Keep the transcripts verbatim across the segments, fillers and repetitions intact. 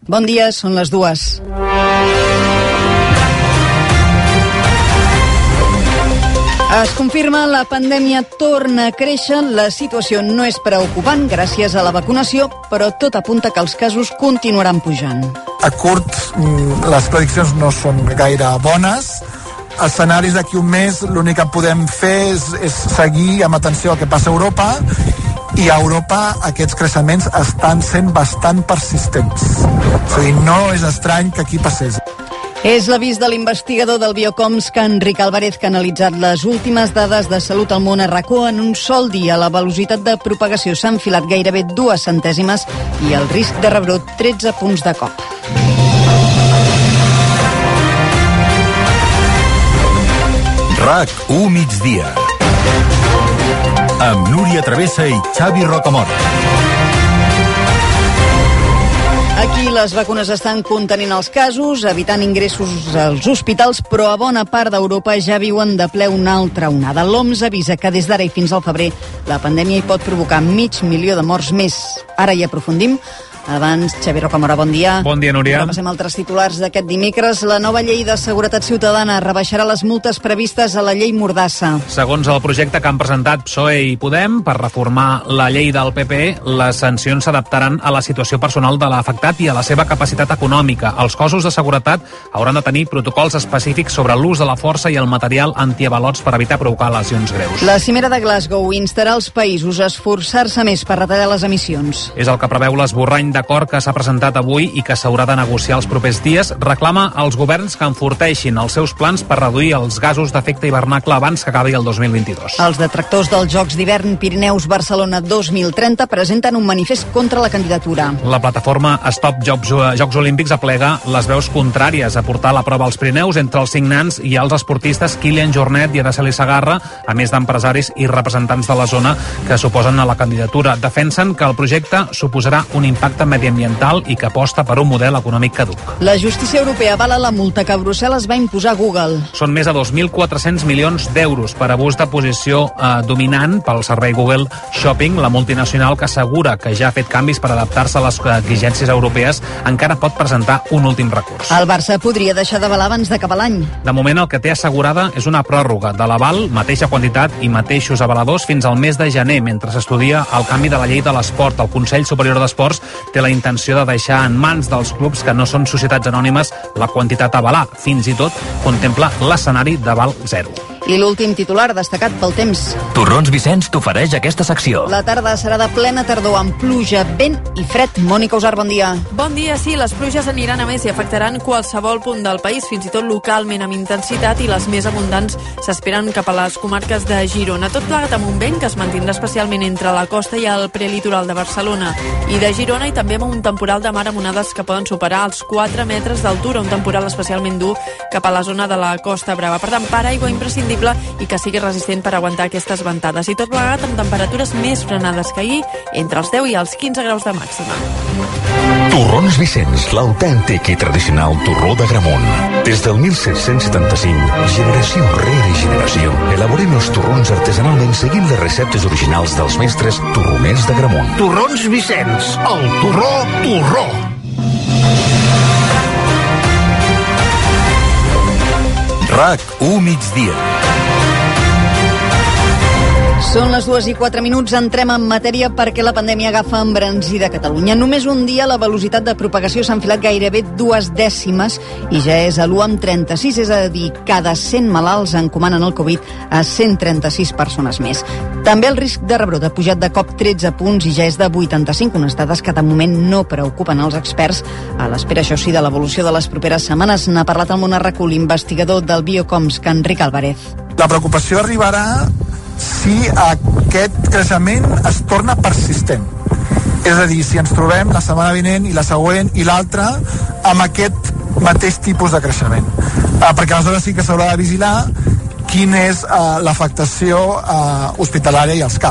Bon dia, són les dues. Es confirma, la pandèmia torna a créixer, la situació no és preocupant gràcies a la vacunació, però tot apunta que els casos continuaran pujant. A curt, les prediccions no són gaire bones. Escenaris d'aquí un mes, l'únic que podem fer és, és seguir amb atenció el que passa a Europa, i a Europa aquests creixements estan sent bastant persistents. O sigui, no és estrany que aquí passés. És l'avís de l'investigador del Biocoms, que Enric Álvarez, que ha analitzat les últimes dades de salut al món a RAC1 en un sol dia. La velocitat de propagació s'ha enfilat gairebé dues centèsimes i el risc de rebrot tretze punts de cop. RAC u migdia amb Núria Travessa i Xavi Rocamora. Aquí les vacunes estan contenint els casos, evitant ingressos als hospitals, però a bona part d'Europa ja viuen de ple una altra onada. L'O M S avisa que des d'ara i fins al febrer la pandèmia hi pot provocar mig milió de morts més. Ara hi aprofundim. Abans, Xavi Rocamora, bon dia. Bon dia, Núria. Repassem altres titulars d'aquest dimecres. La nova llei de seguretat ciutadana rebaixarà les multes previstes a la llei Mordassa. Segons el projecte que han presentat P S O E i Podem per reformar la llei del P P, les sancions s'adaptaran a la situació personal de l'afectat i a la seva capacitat econòmica. Els cossos de seguretat hauran de tenir protocols específics sobre l'ús de la força i el material antiavalots per evitar provocar lesions greus. La cimera de Glasgow instarà els països a esforçar-se més per retallar les emissions. És el que preveu l'esborrany d'acord que s'ha presentat avui i que s'haurà de negociar els propers dies. Reclama als governs que enforteixin els seus plans per reduir els gasos d'efecte hivernacle abans que acabi el dos mil vint-i-dos. Els detractors dels Jocs d'hivern Pirineus-Barcelona dos mil trenta presenten un manifest contra la candidatura. La plataforma Stop Jocs, Jocs Olímpics aplega les veus contràries a portar la prova als Pirineus. Entre els signants hi ha els esportistes Kilian Jornet i Araceli Segarra, a més d'empresaris i representants de la zona que s'oposen a la candidatura. Defensen que el projecte suposarà un impacte mediambiental i que aposta per un model econòmic caduc. La justícia europea avala la multa que Brussel·les va imposar a Google. Són més de dos mil quatre-cents milions d'euros per abús de posició eh, dominant pel servei Google Shopping. La multinacional, que assegura que ja ha fet canvis per adaptar-se a les exigències europees, encara pot presentar un últim recurs. El Barça podria deixar d'avalar abans d'acabar l'any. De moment el que té assegurada és una pròrroga de l'aval, mateixa quantitat i mateixos avaladors fins al mes de gener, mentre s'estudia el canvi de la llei de l'esport. El Consell Superior d'Esports té la intenció de deixar en mans dels clubs que no són societats anònimes la quantitat a avalar. Fins i tot contempla l'escenari d'aval zero. I l'últim titular destacat pel temps. Torrons Vicenç t'ofereix aquesta secció. La tarda serà de plena tardor amb pluja, vent i fred. Mònica Usar, bon dia. Bon dia, sí, les pluges aniran a més i afectaran qualsevol punt del país, fins i tot localment amb intensitat, i les més abundants s'esperen cap a les comarques de Girona. Tot plegat amb un vent que es mantindrà especialment entre la costa i el prelitoral de Barcelona i de Girona, i també amb un temporal de mar amb onades que poden superar els quatre metres d'altura, un temporal especialment dur cap a la zona de la Costa Brava. Per tant, paraigua imprescindible i que sigui resistent per aguantar aquestes ventades. I tot plegat amb temperatures més frenades que ahir, entre els deu i els quinze graus de màxima. Torrons Vicenç, l'autèntic i tradicional torró d'Agramunt. Des del disset setanta-cinc, generació rere generació, elaborem els torrons artesanalment seguint les receptes originals dels mestres torroners d'Agramunt. Torrons Vicenç, el torró, torró. RAC u migdia. Són les dues i quatre minuts, entrem en matèria perquè la pandèmia agafa embranzida a Catalunya. Només un dia la velocitat de propagació s'ha enfilat gairebé dues dècimes i ja és a l'u coma trenta-sis, és a dir, cada cent malalts encomanen el Covid a cent trenta-sis persones més. També el risc de rebrot ha pujat de cop tretze punts i ja és de vuitanta-cinc, unes dades que de moment no preocupen els experts, a l'espera, això sí, de l'evolució de les properes setmanes. N'ha parlat al Món a RAC u l'investigador del Biocoms, que Enric Álvarez. La preocupació arribarà si aquest creixement es torna persistent. És a dir, si ens trobem la setmana vinent i la següent i l'altra amb aquest mateix tipus de creixement. Uh, perquè aleshores sí que s'haurà de vigilar quina és uh, l'afectació uh, hospitalària i als C A P.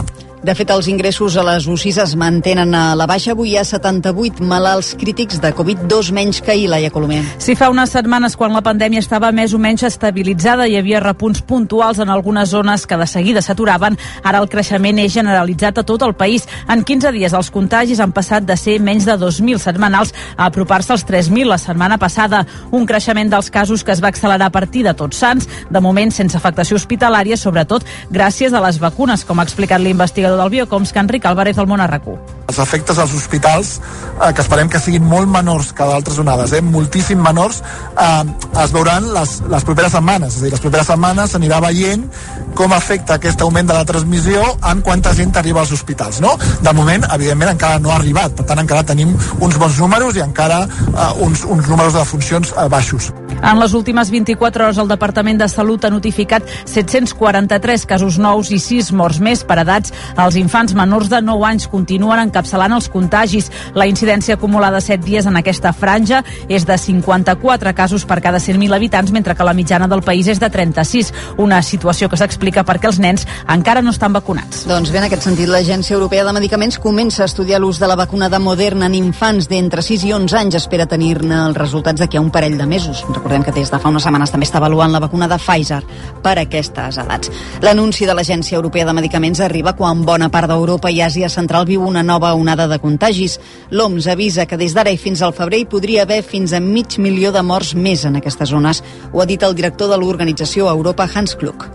De fet, els ingressos a les U C I es mantenen a la baixa. Avui hi ha setanta-vuit malalts crítics de Covid, dos menys que ahir, Laia Colomer. Si fa unes setmanes, quan la pandèmia estava més o menys estabilitzada, hi havia repunts puntuals en algunes zones que de seguida s'aturaven, ara el creixement és generalitzat a tot el país. En quinze dies els contagis han passat de ser menys de dos mil setmanals a apropar-se als tres mil la setmana passada. Un creixement dels casos que es va accelerar a partir de Tots Sants, de moment sense afectació hospitalària, sobretot gràcies a les vacunes, com ha explicat l'investigador del Biocoms, Enric Álvarez, al Món a RAC u. Els efectes als hospitals, eh, que esperem que siguin molt menors que d'altres onades, eh, moltíssim menors, eh, es veuran les, les properes setmanes. És a dir, les properes setmanes s'anirà veient com afecta aquest augment de la transmissió en quanta gent arriba als hospitals, no? De moment, evidentment, encara no ha arribat, per tant, encara tenim uns bons números i encara eh, uns, uns números de defuncions eh, baixos. En les últimes vint-i-quatre hores, el Departament de Salut ha notificat set-cents quaranta-tres casos nous i sis morts més per edats. Els infants menors de nou anys continuen encapçalant els contagis. La incidència acumulada set dies en aquesta franja és de cinquanta-quatre casos per cada cent mil habitants, mentre que la mitjana del país és de trenta-sis. Una situació que s'explica perquè els nens encara no estan vacunats. Doncs bé, en aquest sentit, l'Agència Europea de Medicaments comença a estudiar l'ús de la vacuna de Moderna en infants d'entre sis i onze anys. Espera tenir-ne els resultats d'aquí a un parell de mesos. Recordem que des de fa unes setmanes també està avaluant la vacuna de Pfizer per a aquestes edats. L'anunci de l'Agència Europea de Medicaments arriba quan bona part d'Europa i Àsia Central viu una nova onada de contagis. L'O M S avisa que des d'ara i fins al febrer hi podria haver fins a mig milió de morts més en aquestes zones. Ho ha dit el director de l'organització Europa, Hans Klug.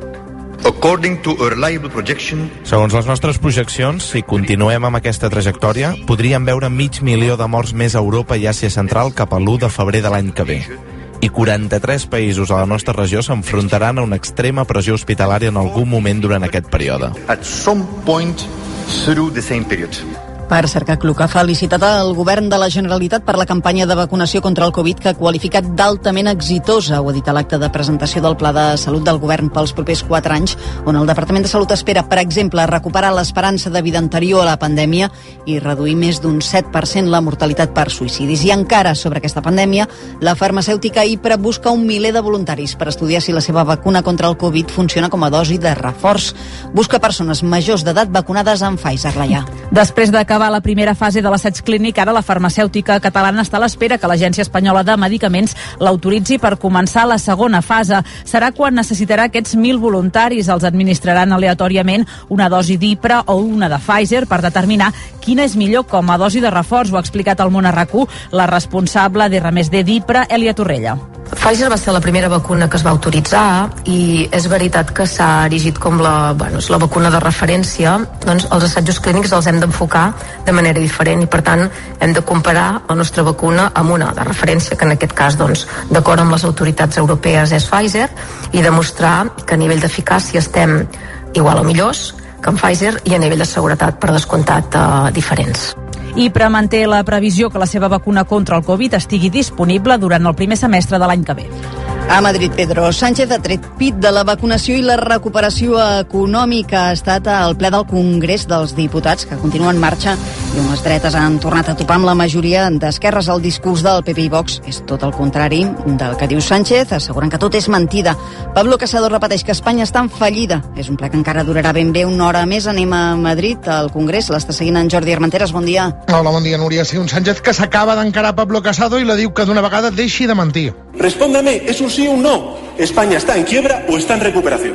Segons les nostres projeccions, si continuem amb aquesta trajectòria, podríem veure mig milió de morts més a Europa i Àsia Central cap a l'u de febrer de l'any que ve. I quaranta-tres països a la nostra regió s'enfrontaran a una extrema pressió hospitalària en algun moment durant aquest període. At some point through the same period. Per cert, que Klug ha felicitat el govern de la Generalitat per la campanya de vacunació contra el Covid, que ha qualificat d'altament exitosa. Ho ha dit a l'acte de presentació del Pla de Salut del govern pels propers quatre anys, on el Departament de Salut espera, per exemple, recuperar l'esperança de vida anterior a la pandèmia i reduir més d'un set per cent la mortalitat per suïcidis. I encara sobre aquesta pandèmia, la farmacèutica Ipra busca un miler de voluntaris per estudiar si la seva vacuna contra el Covid funciona com a dosi de reforç. Busca persones majors d'edat vacunades amb Pfizer, Laia. Després d'acabar la primera fase de l'assaig clínic, ara la farmacèutica catalana està a l'espera que l'Agència Espanyola de Medicaments l'autoritzi per començar la segona fase. Serà quan necessitarà aquests mil voluntaris. Els administraran aleatòriament una dosi d'Ipra o una de Pfizer per determinar quina és millor com a dosi de reforç. Ho ha explicat al Món a RAC u la responsable d'R més D d'Ipra, Elia Torrella. Pfizer va ser la primera vacuna que es va autoritzar i és veritat que s'ha erigit com la, bueno, és la vacuna de referència. Doncs els assajos clínics els hem d'enfocar de manera diferent i per tant hem de comparar la nostra vacuna amb una de referència, que en aquest cas doncs, d'acord amb les autoritats europees és Pfizer, i demostrar que a nivell d'eficàcia estem igual o millors que amb Pfizer i a nivell de seguretat, per descomptat, eh, diferents. Ipra manté la previsió que la seva vacuna contra el Covid estigui disponible durant el primer semestre de l'any que ve. A Madrid, Pedro Sánchez ha tret pit de la vacunació i la recuperació econòmica. Ha estat al ple del Congrés dels Diputats, que continua en marxa, i unes dretes han tornat a topar amb la majoria d'esquerres. El discurs del P P i Vox és tot el contrari del que diu Sánchez, asseguren que tot és mentida. Pablo Casado repeteix que Espanya està en fallida. És un ple que encara durarà ben bé una hora més. Anem a Madrid, al Congrés. L'està seguint en Jordi Armenteres. Bon dia. Hola, bon dia, Núria. Sí, un Sánchez que s'acaba d'encarar Pablo Casado i la diu que d'una vegada deixi de mentir. Respóndame, ¿es un sí o un no? ¿España está en quiebra o está en recuperación?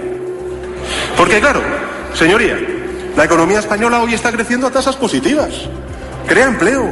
Porque claro, señoría, la economía española hoy está creciendo a tasas positivas. Crea empleo.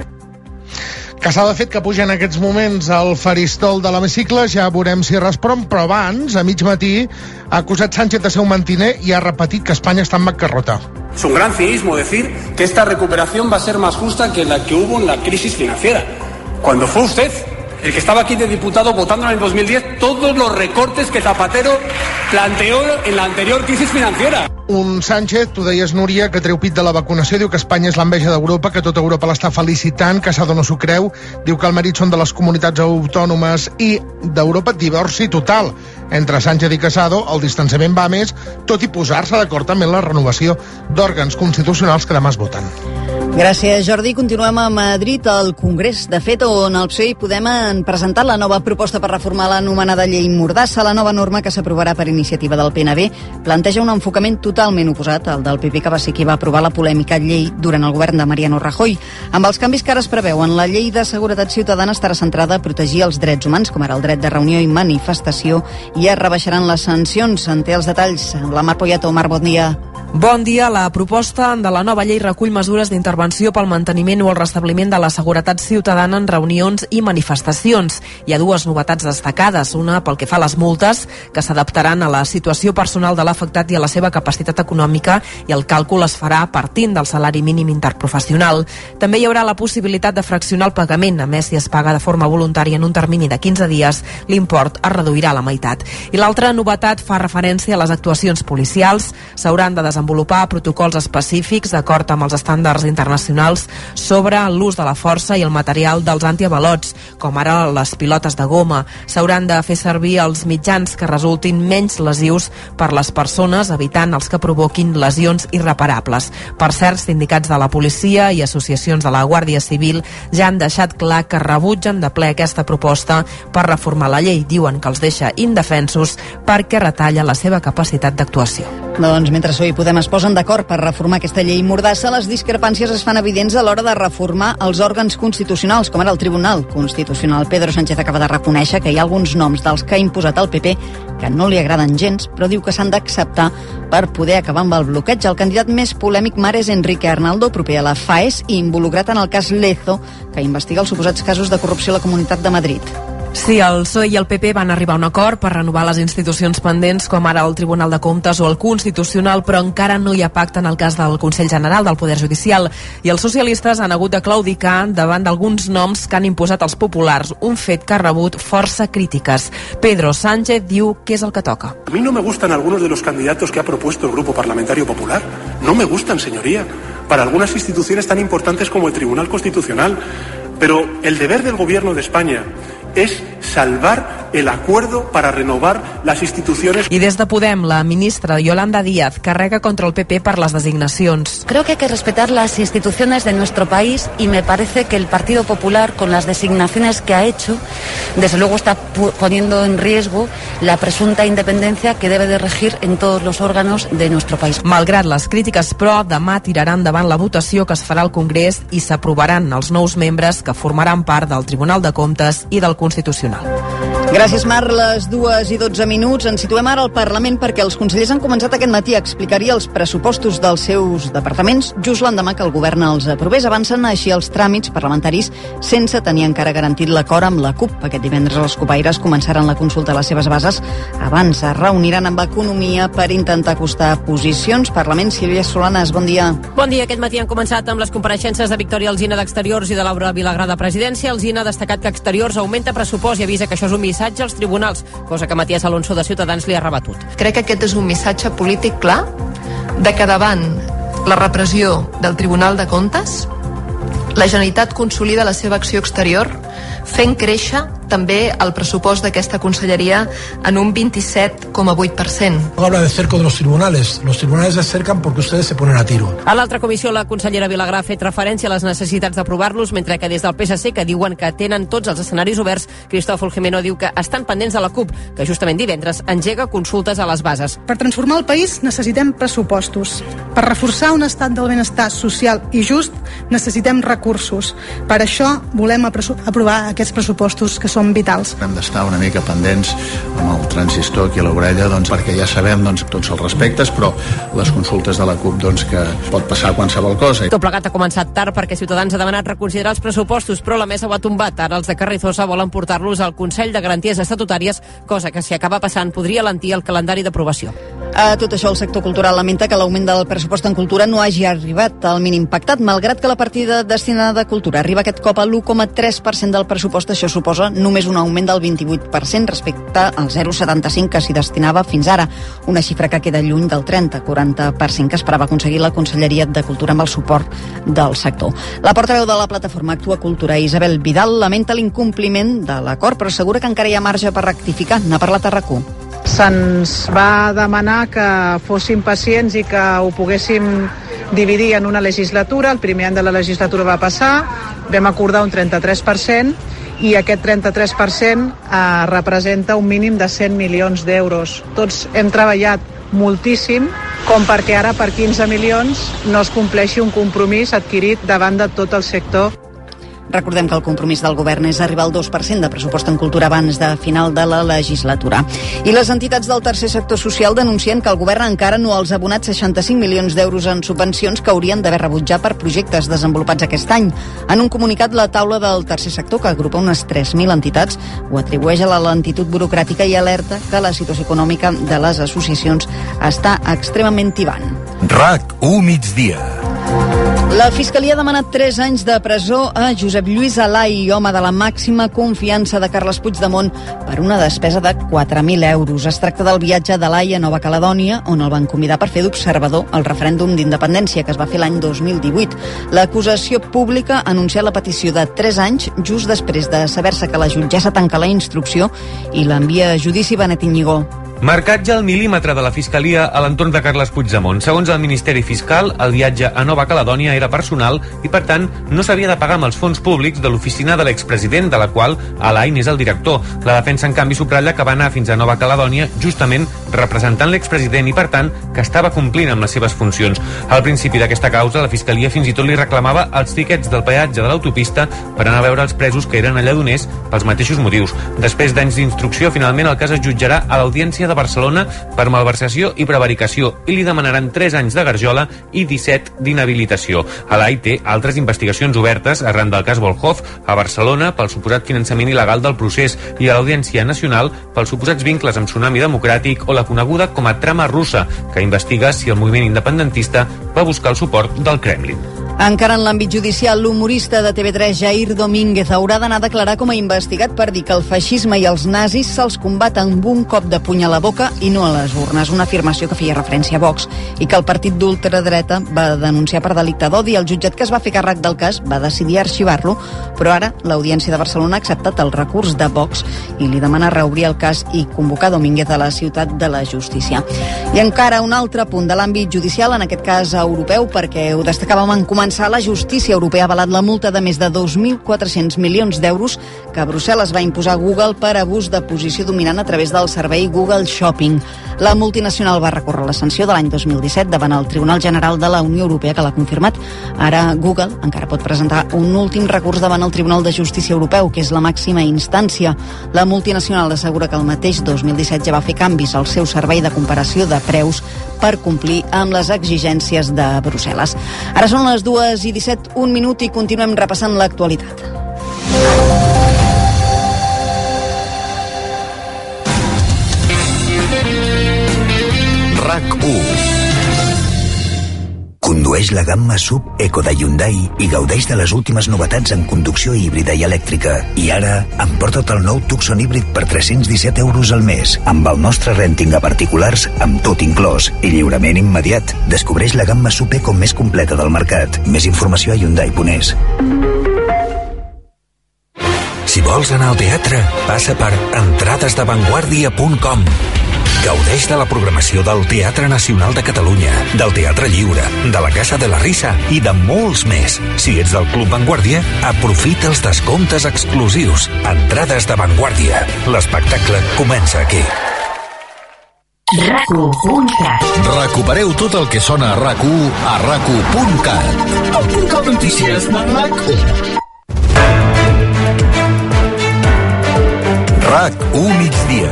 Casado ha fet que puja en aquests moments al faristol de l'hemicicle, ja veurem si respon, però abans, a mig matí, ha acusat Sánchez de ser un mentiner i ha repetit que Espanya està en bancarrota. Es un gran cinismo decir que esta recuperación va a ser más justa que la que hubo en la crisis financiera, cuando fue usted el que estaba aquí de diputado votando en el dos mil diez todos los recortes que Zapatero planteó en la anterior crisis financiera. Un Sánchez, tu deies, Núria, que treu pit de la vacunació, diu que Espanya és l'enveja d'Europa, que tota Europa l'està felicitant. Casado no s'ho creu, diu que el mèrit són de les comunitats autònomes i d'Europa. Divorci total entre Sánchez i Casado. El distanciament va més, tot i posar-se d'acord també en la renovació d'òrgans constitucionals que demà es voten. Gràcies, Jordi. Continuem a Madrid, al Congrés, de fet, on el P S O E i Podem han presentat la nova proposta per reformar l'anomenada llei Mordassa. La nova norma, que s'aprovarà per iniciativa del P N B, planteja un enfocament total totalment oposat al del P P, que va ser qui va aprovar la polèmica llei durant el govern de Mariano Rajoy. Amb els canvis que ara es preveuen, la llei de seguretat ciutadana estarà centrada a protegir els drets humans, com ara el dret de reunió i manifestació, i es rebaixaran les sancions. En té els detalls la Mar Poyato. Mar, bon dia. Bon dia. La proposta de la nova llei recull mesures d'intervenció pel manteniment o el restabliment de la seguretat ciutadana en reunions i manifestacions. Hi ha dues novetats destacades. Una pel que fa a les multes, que s'adaptaran a la situació personal de l'afectat i a la seva capacitat econòmica, i el càlcul es farà partint del salari mínim interprofessional. També hi haurà la possibilitat de fraccionar el pagament. A més, si es paga de forma voluntària en un termini de quinze dies, l'import es reduirà a la meitat. I l'altra novetat fa referència a les actuacions policials. S'hauran de desenvolupar desenvolupar protocols específics d'acord amb els estàndards internacionals sobre l'ús de la força i el material dels antiavalots, com ara les pilotes de goma. S'hauran de fer servir els mitjans que resultin menys lesius per les persones, evitant els que provoquin lesions irreparables. Per cert, sindicats de la policia i associacions de la Guàrdia Civil ja han deixat clar que rebutgen de ple aquesta proposta per reformar la llei. Diuen que els deixa indefensos perquè retalla la seva capacitat d'actuació. Doncs mentre P S O E i Podem es posen d'acord per reformar aquesta llei mordassa, les discrepàncies es fan evidents a l'hora de reformar els òrgans constitucionals, com ara el Tribunal Constitucional. Pedro Sánchez acaba de reconèixer que hi ha alguns noms dels que ha imposat el P P que no li agraden gens, però diu que s'han d'acceptar per poder acabar amb el bloqueig. El candidat més polèmic, Mar, és Enrique Arnaldo, proper a la FAES i involucrat en el cas Lezo, que investiga els suposats casos de corrupció a la Comunitat de Madrid. Sí, el P S O E i el P P van arribar a un acord per renovar les institucions pendents, com ara el Tribunal de Comptes o el Constitucional, però encara no hi ha pacte en el cas del Consell General del Poder Judicial. I els socialistes han hagut de claudicar davant d'alguns noms que han imposat els populars, un fet que ha rebut força crítiques. Pedro Sánchez diu que és el que toca. A mí no me gustan algunos de los candidatos que ha propuesto el Grupo Parlamentario Popular. No me gustan, señoría, para algunas instituciones tan importantes como el Tribunal Constitucional. Pero el deber del Gobierno de España es salvar el acuerdo para renovar las instituciones. I des de Podem, la ministra Yolanda Díaz carrega contra el P P per les designacions. Creo que hay que respetar las instituciones de nuestro país y me parece que el Partido Popular, con las designaciones que ha hecho, desde luego está poniendo en riesgo la presunta independencia que debe de regir en todos los órganos de nuestro país. Malgrat les crítiques, però, demà tiraran davant la votació que es farà al Congrés i s'aprovaran els nous membres que formaran part del Tribunal de Comptes i del Constitucional. Gràcies, Mar. Les dues i dotze minuts. Ens situem ara al Parlament perquè els consellers han començat aquest matí a explicar-hi els pressupostos dels seus departaments just l'endemà que el govern els aprovés. Avancen així els tràmits parlamentaris sense tenir encara garantit l'acord amb la CUP. Aquest divendres els copaires començaran la consulta a les seves bases. Abans es reuniran amb Economia per intentar acostar posicions. Parlament, Sílvia Solanas, bon dia. Bon dia. Aquest matí han començat amb les compareixences de Victòria Alsina d'Exteriors i de Laura Vilagrà de Presidència. Alsina ha destacat que Exteriors augmenta pressupost i avisa que això és un missatge als tribunals, cosa que Matías Alonso de Ciutadans li ha rebatut. Crec que aquest és un missatge polític clar de que davant la repressió del Tribunal de Comptes, la Generalitat consolida la seva acció exterior fent créixer també el pressupost d'aquesta conselleria en un vint-i-set coma vuit per cent. Habla de cerco de los tribunales. Los tribunales se acercan porque ustedes se ponen a tiro. A l'altra comissió, la consellera Vilagrà ha fet referència a les necessitats d'aprovar-los, mentre que des del P S C, que diuen que tenen tots els escenaris oberts, Cristófol Jimeno diu que estan pendents de la CUP, que justament divendres engega consultes a les bases. Per transformar el país necessitem pressupostos. Per reforçar un estat del benestar social i just necessitem recursos. Per això volem aprovar aquests pressupostos que són vitals. Hem d'estar una mica pendents amb el transistor aquí a l'orella, doncs, perquè ja sabem doncs, tots els respectes, però les consultes de la CUP doncs, que pot passar qualsevol cosa. Tot plegat ha començat tard perquè Ciutadans ha demanat reconsiderar els pressupostos, però la mesa ho ha tombat. Ara els de Carrizosa volen portar-los al Consell de Garanties Estatutàries, cosa que si acaba passant podria alentir el calendari d'aprovació. A tot això, el sector cultural lamenta que l'augment del pressupost en cultura no hagi arribat al mínim pactat, malgrat que la partida destinada a cultura arriba aquest cop a l'u coma tres per cent del pressupost. Això suposa només un augment del vint-i-vuit per cent respecte al zero coma setanta-cinc que s'hi destinava fins ara, una xifra que queda lluny del trenta a quaranta per cent que esperava aconseguir la Conselleria de Cultura amb el suport del sector. La portaveu de la plataforma Actua Cultura, Isabel Vidal, lamenta l'incompliment de l'acord, però assegura que encara hi ha marge per rectificar. N'ha parlat a RAC u. Se'ns va demanar que fóssim pacients i que ho poguéssim dividir en una legislatura. El primer any de la legislatura va passar, vam acordar un trenta-tres per cent i aquest trenta-tres per cent eh, representa un mínim de cent milions d'euros. Tots hem treballat moltíssim com perquè ara per quinze milions no es compleixi un compromís adquirit davant de tot el sector. Recordem que el compromís del govern és arribar al dos per cent de pressupost en cultura abans de final de la legislatura. I les entitats del tercer sector social denuncien que el govern encara no els ha abonat seixanta-cinc milions d'euros en subvencions que haurien d'haver rebut ja per projectes desenvolupats aquest any. En un comunicat, la taula del tercer sector, que agrupa unes tres mil entitats, ho atribueix a la lentitud burocràtica i alerta que la situació econòmica de les associacions està extremament tibant. RAC u migdia. La Fiscalia ha demanat tres anys de presó a Josep Lluís Alai, home de la màxima confiança de Carles Puigdemont, per una despesa de quatre mil euros. Es tracta del viatge d'Alai a Nova Caledònia, on el van convidar per fer d'observador al referèndum d'independència que es va fer l'any dos mil divuit. L'acusació pública ha anunciat la petició de tres anys just després de saber-se que la jutgessa tanca la instrucció i l'envia a judici Benet Iñigó. Marcat ja al mil·límetre de la Fiscalia a l'entorn de Carles Puigdemont. Segons el Ministeri Fiscal, el viatge a Nova Caledònia era personal i, per tant, no s'havia de pagar amb els fons públics de l'oficina de l'expresident, de la qual Alai n'és el director. La defensa, en canvi, subratlla que va anar fins a Nova Caledònia justament representant l'expresident i, per tant, que estava complint amb les seves funcions. Al principi d'aquesta causa, la Fiscalia fins i tot li reclamava els tiquets del peatge de l'autopista per anar a veure els presos que eren alladoners pels mateixos motius. Després d'anys d'instrucció, finalment el cas es jutjarà a l'Audiència de Barcelona per malversació i prevaricació i li demanaran tres anys de garjola i disset d'inhabilitació. Alai té altres investigacions obertes arran del cas Volhov a Barcelona pel suposat finançament il·legal del procés i a l'Audiència Nacional pels suposats vincles amb Tsunami Democràtic o la coneguda com a trama russa, que investiga si el moviment independentista va buscar el suport del Kremlin. Encara en l'àmbit judicial, l'humorista de T V tres Jair Domínguez haurà d'anar a declarar com a investigat per dir que el feixisme i els nazis se'ls combat amb un cop de puny a la boca i no a les urnes, una afirmació que feia referència a Vox, i que el partit d'ultradreta va denunciar per delicte d'odi. El jutjat que es va fer càrrec del cas va decidir arxivar-lo, però ara l'Audiència de Barcelona ha acceptat el recurs de Vox i li demana reobrir el cas i convocar Domínguez a la ciutat de la justícia. I encara un altre punt de l'àmbit judicial, en aquest cas europeu, perquè ho destacàvem en començar. La justícia europea ha avalat la multa de més de dos mil quatre-cents milions d'euros que Brussel·les va imposar a Google per abús de posició dominant a través del servei Google Shopping. La multinacional va recórrer la sanció de l'any dos mil disset davant el Tribunal General de la Unió Europea, que l'ha confirmat. Ara Google encara pot presentar un últim recurs davant el Tribunal de Justícia Europeu, que és la màxima instància. La multinacional assegura que el mateix dos mil disset ja va fer canvis al seu servei de comparació de preus per complir amb les exigències de Brussel·les. Ara són les dues i disset, un minut, i continuem repassant l'actualitat. RAC u. Condueix la gamma sub Eco de Hyundai i gaudeix de les últimes novetats en conducció híbrida i elèctrica. I ara, emporta't el nou Tucson híbrid per tres-cents disset euros al mes, amb el nostre renting a particulars, amb tot inclòs i lliurament immediat. Descobreix la gamma sub Eco més completa del mercat. Més informació a Hyundai punt es. Si vols anar al teatre, passa per entrades de vanguardia punt com. Gaudeix de la programació del Teatre Nacional de Catalunya, del Teatre Lliure, de la Casa de la Risa i de molts més. Si ets del Club Vanguardia, aprofita els descomptes exclusius. Entrades de Vanguardia. L'espectacle comença aquí. RAC u punt cat. Recupereu tot el que sona a RAC u a RAC u punt cat. El punt cat notícies de RAC u. RAC u migdia.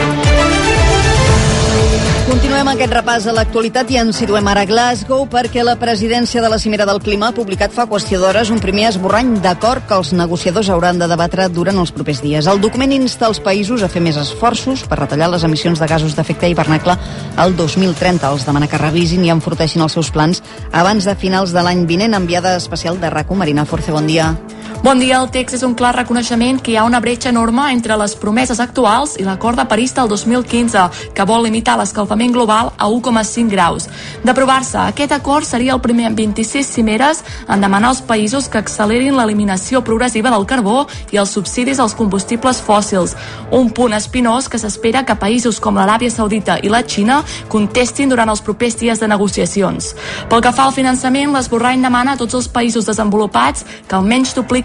Continuem aquest repàs a l'actualitat i ens situem ara a Glasgow perquè la presidència de la Cimera del Clima ha publicat fa qüestió d'hores un primer esborrany d'acord que els negociadors hauran de debatre durant els propers dies. El document insta els països a fer més esforços per retallar les emissions de gasos d'efecte hivernacle al dos mil trenta. Els demana que revisin i enforteixin els seus plans abans de finals de l'any vinent. Enviada especial de RAC u, Marina Force, bon dia. Bon dia. El text és un clar reconeixement que hi ha una bretxa enorme entre les promeses actuals i l'acord de París del dos mil quinze, que vol limitar l'escalfament global a u coma cinc graus. D'aprovar-se, aquest acord seria el primer en vint-i-sis cimeres en demanar als països que accelerin l'eliminació progressiva del carbó i els subsidis als combustibles fòssils. Un punt espinós que s'espera que països com l'Aràbia Saudita i la Xina contestin durant els propers dies de negociacions. Pel que fa al finançament, l'esborrany demana a tots els països desenvolupats que almenys dupliquin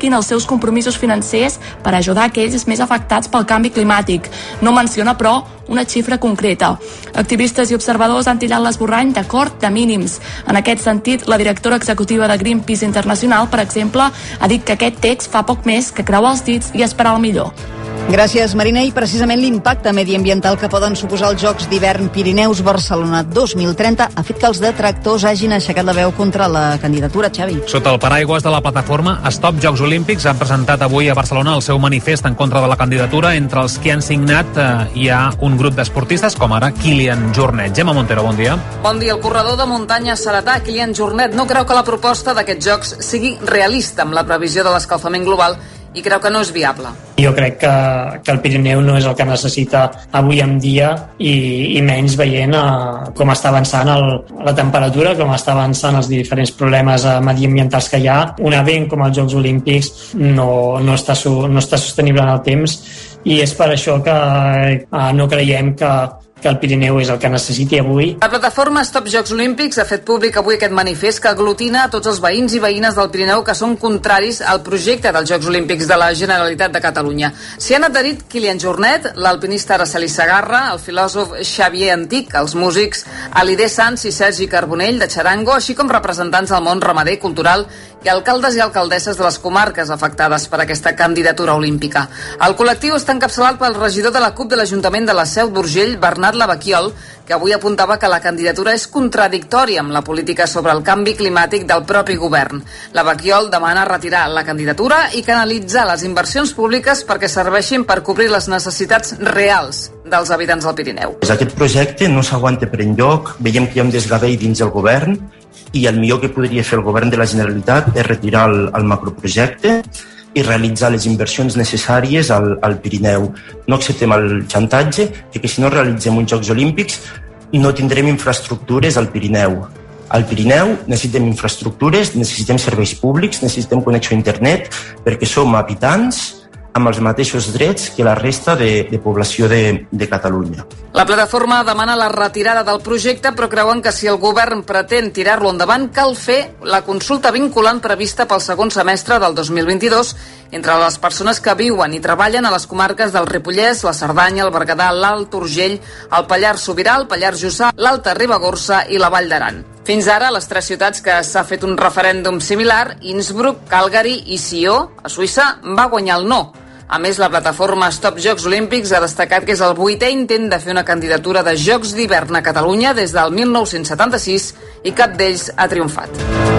respectin els seus compromisos financers per ajudar aquells més afectats pel canvi climàtic. No menciona, però, una xifra concreta. Activistes i observadors han tirat l'esborrany d'acord de mínims. En aquest sentit, la directora executiva de Greenpeace Internacional, per exemple, ha dit que aquest text fa poc més que creuar els dits i esperar el millor. Gràcies, Marina. I precisament l'impacte mediambiental que poden suposar els Jocs d'hivern Pirineus Barcelona dos mil trenta ha fet que els detractors hagin aixecat la veu contra la candidatura, Xavi. Sota el paraigües de la plataforma Stop Jocs Olímpics han presentat avui a Barcelona el seu manifest en contra de la candidatura. Entre els que han signat eh, hi ha un grup d'esportistes, com ara Kilian Jornet. Gemma Montero, bon dia. Bon dia. El corredor de muntanya seretà, Kilian Jornet, no creu que la proposta d'aquests Jocs sigui realista amb la previsió de l'escalfament global i creu que no és viable. Jo crec que, que el Pirineu no és el que necessita avui en dia i, i menys veient uh, com està avançant el, la temperatura, com està avançant els diferents problemes uh, mediambientals que hi ha. Un event com els Jocs Olímpics no, no, està, su, no està sostenible en el temps i és per això que uh, no creiem que que el Pirineu és el que necessiti avui. La plataforma Stop Jocs Olímpics ha fet públic avui aquest manifest que aglutina tots els veïns i veïnes del Pirineu que són contraris al projecte dels Jocs Olímpics de la Generalitat de Catalunya. S'hi han adherit Kilian Jornet, l'alpinista Araceli Segarra, el filòsof Xavier Antic, els músics Alidé Sans i Sergi Carbonell de Charango, així com representants del món ramader, cultural i alcaldes i alcaldesses de les comarques afectades per aquesta candidatura olímpica. El col·lectiu està encapçalat pel regidor de la CUP de l'Ajuntament de la Seu d'Urgell, Bernat Lavaquiol, que avui apuntava que la candidatura és contradictòria amb la política sobre el canvi climàtic del propi govern. Lavaquiol demana retirar la candidatura i canalitzar les inversions públiques perquè serveixin per cobrir les necessitats reals dels habitants del Pirineu. Aquest projecte no s'aguanta per enlloc, veiem que hi ha un desgavell dins el govern i el millor que podria fer el govern de la Generalitat és retirar el, el macroprojecte i realitzar les inversions necessàries al, al Pirineu. No acceptem el xantatge que, que si no realitzem uns Jocs Olímpics no tindrem infraestructures al Pirineu. Al Pirineu necessitem infraestructures, necessitem serveis públics, necessitem connexió a internet perquè som habitants amb els mateixos drets que la resta de, de població de, de Catalunya. La plataforma demana la retirada del projecte, però creuen que si el govern pretén tirar-lo endavant, cal fer la consulta vinculant prevista pel segon semestre del dos mil vint-i-dos entre les persones que viuen i treballen a les comarques del Ripollès, la Cerdanya, el Berguedà, l'Alt Urgell, el Pallars Sobirà, el Pallars Jussà, l'Alta Ribagorça i la Vall d'Aran. Fins ara, a les tres ciutats que s'ha fet un referèndum similar, Innsbruck, Calgary i Sió, a Suïssa, va guanyar el no. A més, la plataforma Stop Jocs Olímpics ha destacat que és el vuitè intent de fer una candidatura de Jocs d'hivern a Catalunya des del mil nou-cents setanta-sis i cap d'ells ha triomfat.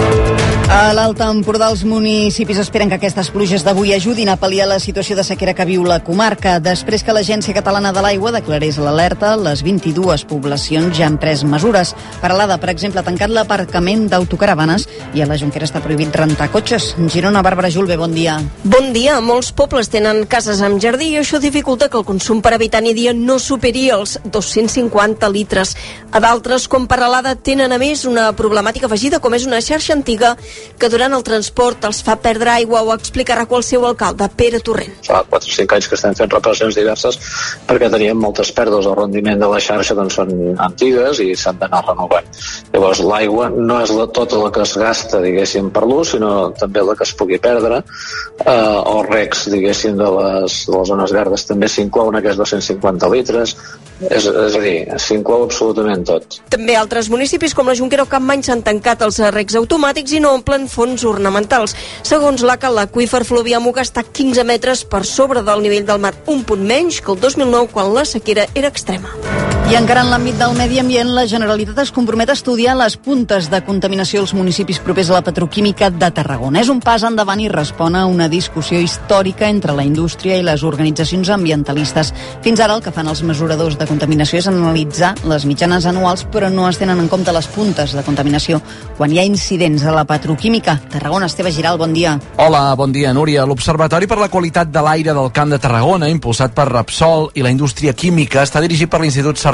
A l'Alt Empordà, els municipis esperen que aquestes pluges d'avui ajudin a pal·liar la situació de sequera que viu la comarca. Després que l'Agència Catalana de l'Aigua declarés l'alerta, les vint-i-dues poblacions ja han pres mesures. Paralada, per exemple, ha tancat l'aparcament d'autocaravanes i a la Jonquera està prohibit rentar cotxes. Girona, Bàrbara Julve, bon dia. Bon dia. Molts pobles tenen cases amb jardí i això dificulta que el consum per habitant i dia no superi els dos-cents cinquanta litres. A d'altres, com Paralada, tenen a més una problemàtica afegida, com és una xarxa antiga que durant el transport els fa perdre aigua, o explicarà qual seu alcalde, Pere Torrent. Fa quatre o cinc anys que estem fent reparacions diverses perquè teníem moltes pèrdues. El rendiment de la xarxa doncs, són antigues i s'han d'anar renovant. Llavors l'aigua no és la, tota la que es gasta, diguéssim, per l'ús, sinó també la que es pugui perdre. Eh, els recs, diguéssim, de les, de les zones verdes també s'inclouen aquests dos-cents cinquanta litres. És, és a dir, s'inclou absolutament tot. També altres municipis com la Jonquera o Capmany s'han tancat els recs automàtics i no omplen fons ornamentals. Segons l'A C A, l'aqüífer Fluvià Muga està quinze metres per sobre del nivell del mar, un punt menys que el dos mil nou, quan la sequera era extrema. I encara en l'àmbit del medi ambient, la Generalitat es compromet a estudiar les puntes de contaminació als municipis propers a la petroquímica de Tarragona. És un pas endavant i respon a una discussió històrica entre la indústria i les organitzacions ambientalistes. Fins ara el que fan els mesuradors de contaminació és analitzar les mitjanes anuals, però no es tenen en compte les puntes de contaminació quan hi ha incidents a la petroquímica. Tarragona, Esteve Giral, bon dia. Hola, bon dia, Núria. L'Observatori per la Qualitat de l'Aire del Camp de Tarragona, impulsat per Repsol i la indústria química, està dirigit per l'Institut Serra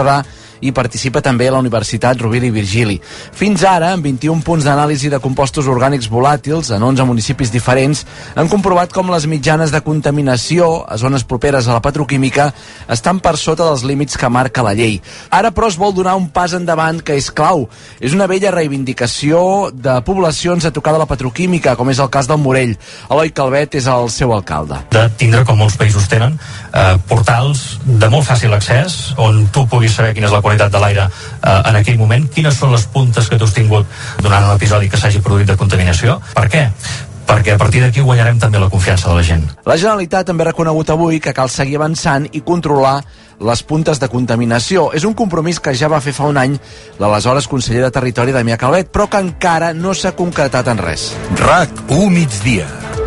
Cerdà i participa també a la Universitat Rovira i Virgili. Fins ara, amb vint-i-un punts d'anàlisi de compostos orgànics volàtils en onze municipis diferents, han comprovat com les mitjanes de contaminació a zones properes a la petroquímica estan per sota dels límits que marca la llei. Ara, però, es vol donar un pas endavant que és clau. És una vella reivindicació de poblacions a tocar de la petroquímica, com és el cas del Morell. Eloi Calvet és el seu alcalde. De tindre, com molts països tenen, eh, portals de molt fàcil accés, on tu puguis saber quina és la qualitat de l'aire eh, en aquell moment, quines són les puntes que tu has tingut durant un episodi que s'hagi produït de contaminació. Per què? Perquè a partir d'aquí guanyarem també la confiança de la gent. La Generalitat també ha reconegut avui que cal seguir avançant i controlar les puntes de contaminació. És un compromís que ja va fer fa un any l'aleshores conseller de Territori Damià Calvet, però que encara no s'ha concretat en res. RAC u migdia.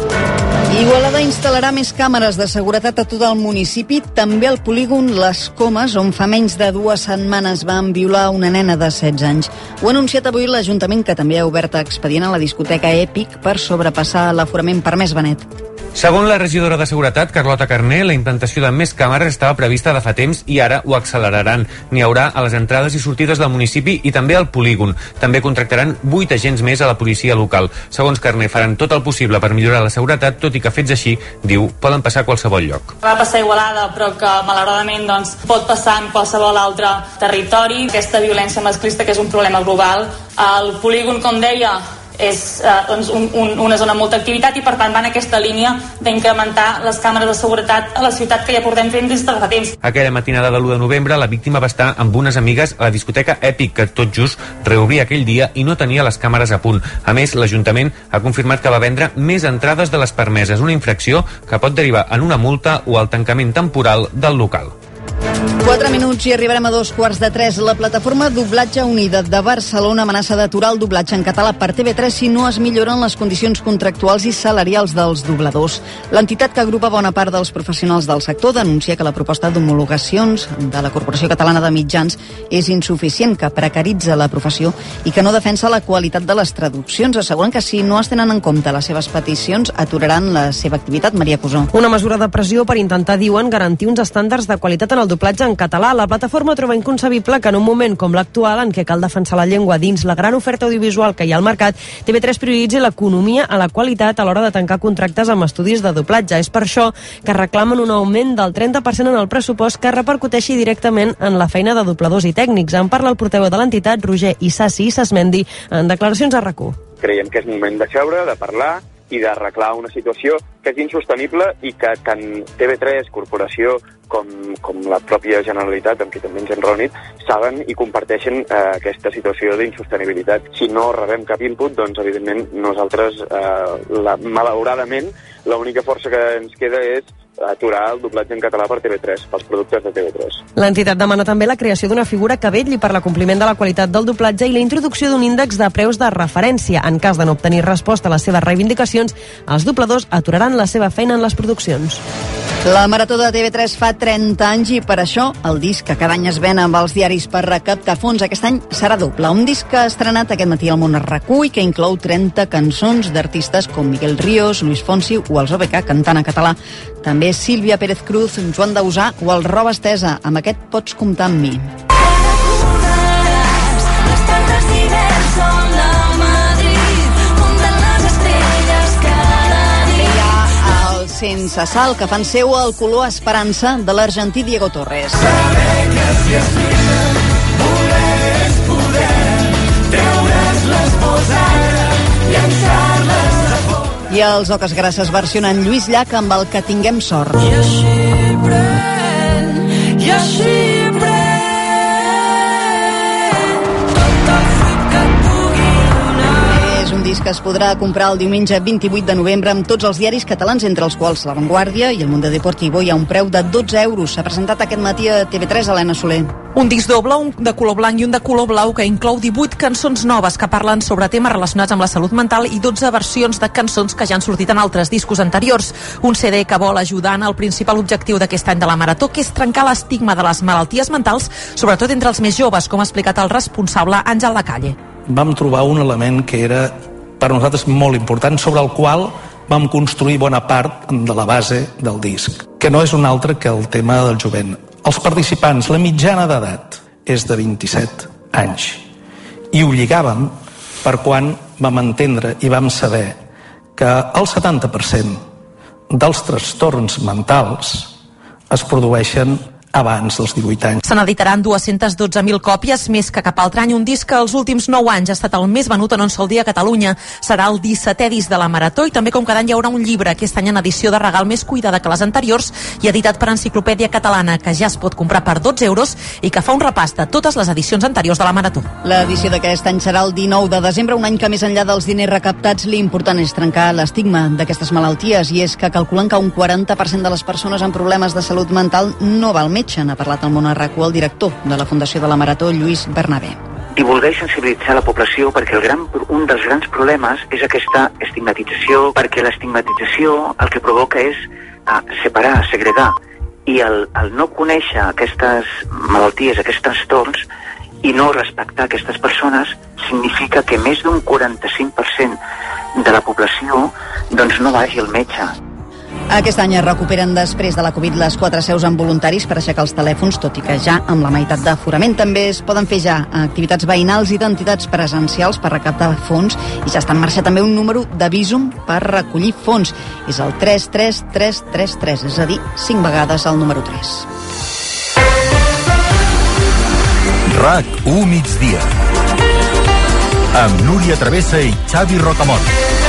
Igualada instal·larà més càmeres de seguretat a tot el municipi, també al polígon Les Comes, on fa menys de dues setmanes van violar una nena de setze anys. Ho ha anunciat avui l'Ajuntament, que també ha obert expedient a la discoteca Èpic per sobrepassar l'aforament permès. Benet. Segons la regidora de Seguretat, Carlota Carné, la implantació de més càmeres estava prevista de fa temps i ara ho acceleraran. N'hi haurà a les entrades i sortides del municipi i també al polígon. També contractaran vuit agents més a la policia local. Segons Carné, faran tot el possible per millorar la seguretat, tot i que fets així, diu, poden passar a qualsevol lloc. Va passar a Igualada, però que malauradament doncs, pot passar en qualsevol altre territori. Aquesta violència masclista, que és un problema global. El polígon, com deia, és eh, doncs un, un, una zona amb molta activitat i per tant va en aquesta línia d'incrementar les càmeres de seguretat a la ciutat, que ja portem fent des de fa temps. Aquella matinada de l'u de novembre la víctima va estar amb unes amigues a la discoteca Èpic, que tot just reobria aquell dia i no tenia les càmeres a punt. A més, l'Ajuntament ha confirmat que va vendre més entrades de les permeses, una infracció que pot derivar en una multa o al tancament temporal del local. Quatre minuts i arribarem a dos quarts de tres. La plataforma Doblatge Unida de Barcelona amenaça d'aturar el doblatge en català per T V tres si no es milloren les condicions contractuals i salarials dels dobladors. L'entitat, que agrupa bona part dels professionals del sector, denuncia que la proposta d'homologacions de la Corporació Catalana de Mitjans és insuficient, que precaritza la professió i que no defensa la qualitat de les traduccions. Asseguren que si no es tenen en compte les seves peticions, aturaran la seva activitat. Maria Cusó. Una mesura de pressió per intentar, diuen, garantir uns estàndards de qualitat en el doblatge en català. La plataforma troba inconcebible que en un moment com l'actual, en què cal defensar la llengua dins la gran oferta audiovisual que hi ha al mercat, T V tres prioritzi l'economia a la qualitat a l'hora de tancar contractes amb estudis de doblatge. És per això que reclamen un augment del trenta per cent en el pressupost que repercuteixi directament en la feina de dobladors i tècnics. En parla el portaveu de l'entitat, Roger Issassi Issasmendi, en declaracions a RAC u. Creiem que és moment de seure, de parlar i d'arreglar una situació que és insostenible i que tant T V tres, Corporació, com, com la pròpia Generalitat, amb qui també ens hem reunit, saben i comparteixen eh, aquesta situació d'insostenibilitat. Si no rebem cap input, doncs, evidentment, nosaltres, eh, la, malauradament, l'única força que ens queda és aturar el doblatge en català per T V tres, pels productes de T V tres. L'entitat demana també la creació d'una figura que vetlli per l'acompliment de la qualitat del doblatge i la introducció d'un índex de preus de referència. En cas de no obtenir resposta a les seves reivindicacions, els dobladors aturaran la seva feina en les produccions. La Marató de T V tres fa trenta anys i per això el disc que cada any es ven amb els diaris per recaptar fons aquest any serà doble. Un disc que ha estrenat aquest matí al Món RAC u i que inclou trenta cançons d'artistes com Miguel Ríos, Luis Fonsi o els O B K cantant en català. També Sílvia Pérez Cruz, Joan Dausà o el Roba Estesa. Amb aquest pots comptar amb mi. Sense sal, que fan seu el color esperança de l'argentí Diego Torres. I els Oques Grasses versionen Lluís Llach amb el Que tinguem sort. I així pren, i així pren tot el fruit que et pugui donar. És un disc que es podrà comprar el diumenge vint-i-vuit de novembre amb tots els diaris catalans, entre els quals La Vanguardia i El Mundo Deportivo, i a un preu de dotze euros. S'ha presentat aquest matí a T V tres, Helena Soler. Un disc doble, un de color blanc i un de color blau, que inclou divuit cançons noves que parlen sobre temes relacionats amb la salut mental i dotze versions de cançons que ja han sortit en altres discos anteriors. Un C D que vol ajudar en el principal objectiu d'aquest any de la Marató, que és trencar l'estigma de les malalties mentals, sobretot entre els més joves, com ha explicat el responsable Àngel Lacalle. Vam trobar un element que era per nosaltres molt important, sobre el qual vam construir bona part de la base del disc, que no és un altre que el tema del jovent. Els participants, la mitjana d'edat és de vint-i-set anys. I ho lligàvem per quan vam entendre i vam saber que el setanta per cent dels trastorns mentals es produeixen abans dels divuit anys. Se n'editaran dues-centes dotze mil còpies, més que cap altre any. Un disc que els últims nou anys ha estat el més venut en un sol dia a Catalunya. Serà el dissetè disc de la Marató i també, com cada any, hi haurà un llibre, aquest any en edició de regal més cuidada que les anteriors i editat per Enciclopèdia Catalana, que ja es pot comprar per dotze euros i que fa un repàs de totes les edicions anteriors de la Marató. L'edició d'aquest any serà el dinou de desembre, un any que més enllà dels diners recaptats, l'important és trencar l'estigma d'aquestes malalties, i és que calculen que un quaranta per cent de les persones amb problemes de salut mental no va al metge. N'ha parlat al Món a RAC u el director de la Fundació de la Marató, Lluís Bernabé. Divulgar i sensibilitzar la població, perquè el gran, un dels grans problemes és aquesta estigmatització, perquè l'estigmatització el que provoca és uh, separar, segregar, i el, el no conèixer aquestes malalties, aquests trastorns, i no respectar aquestes persones, significa que més d'un quaranta-cinc per cent de la població doncs, no vagi al metge. Aquest any es recuperen després de la Covid les quatre seus amb voluntaris per aixecar els telèfons, tot i que ja amb la meitat d'aforament. També es poden fer ja activitats veïnals i d'entitats presencials per recaptar fons, i ja està en marxa també un número de Bizum per recollir fons. És el tres tres tres tres tres, és a dir, cinc vegades el número tres. RAC u migdia amb Núria Travessa i Xavi Rocamont.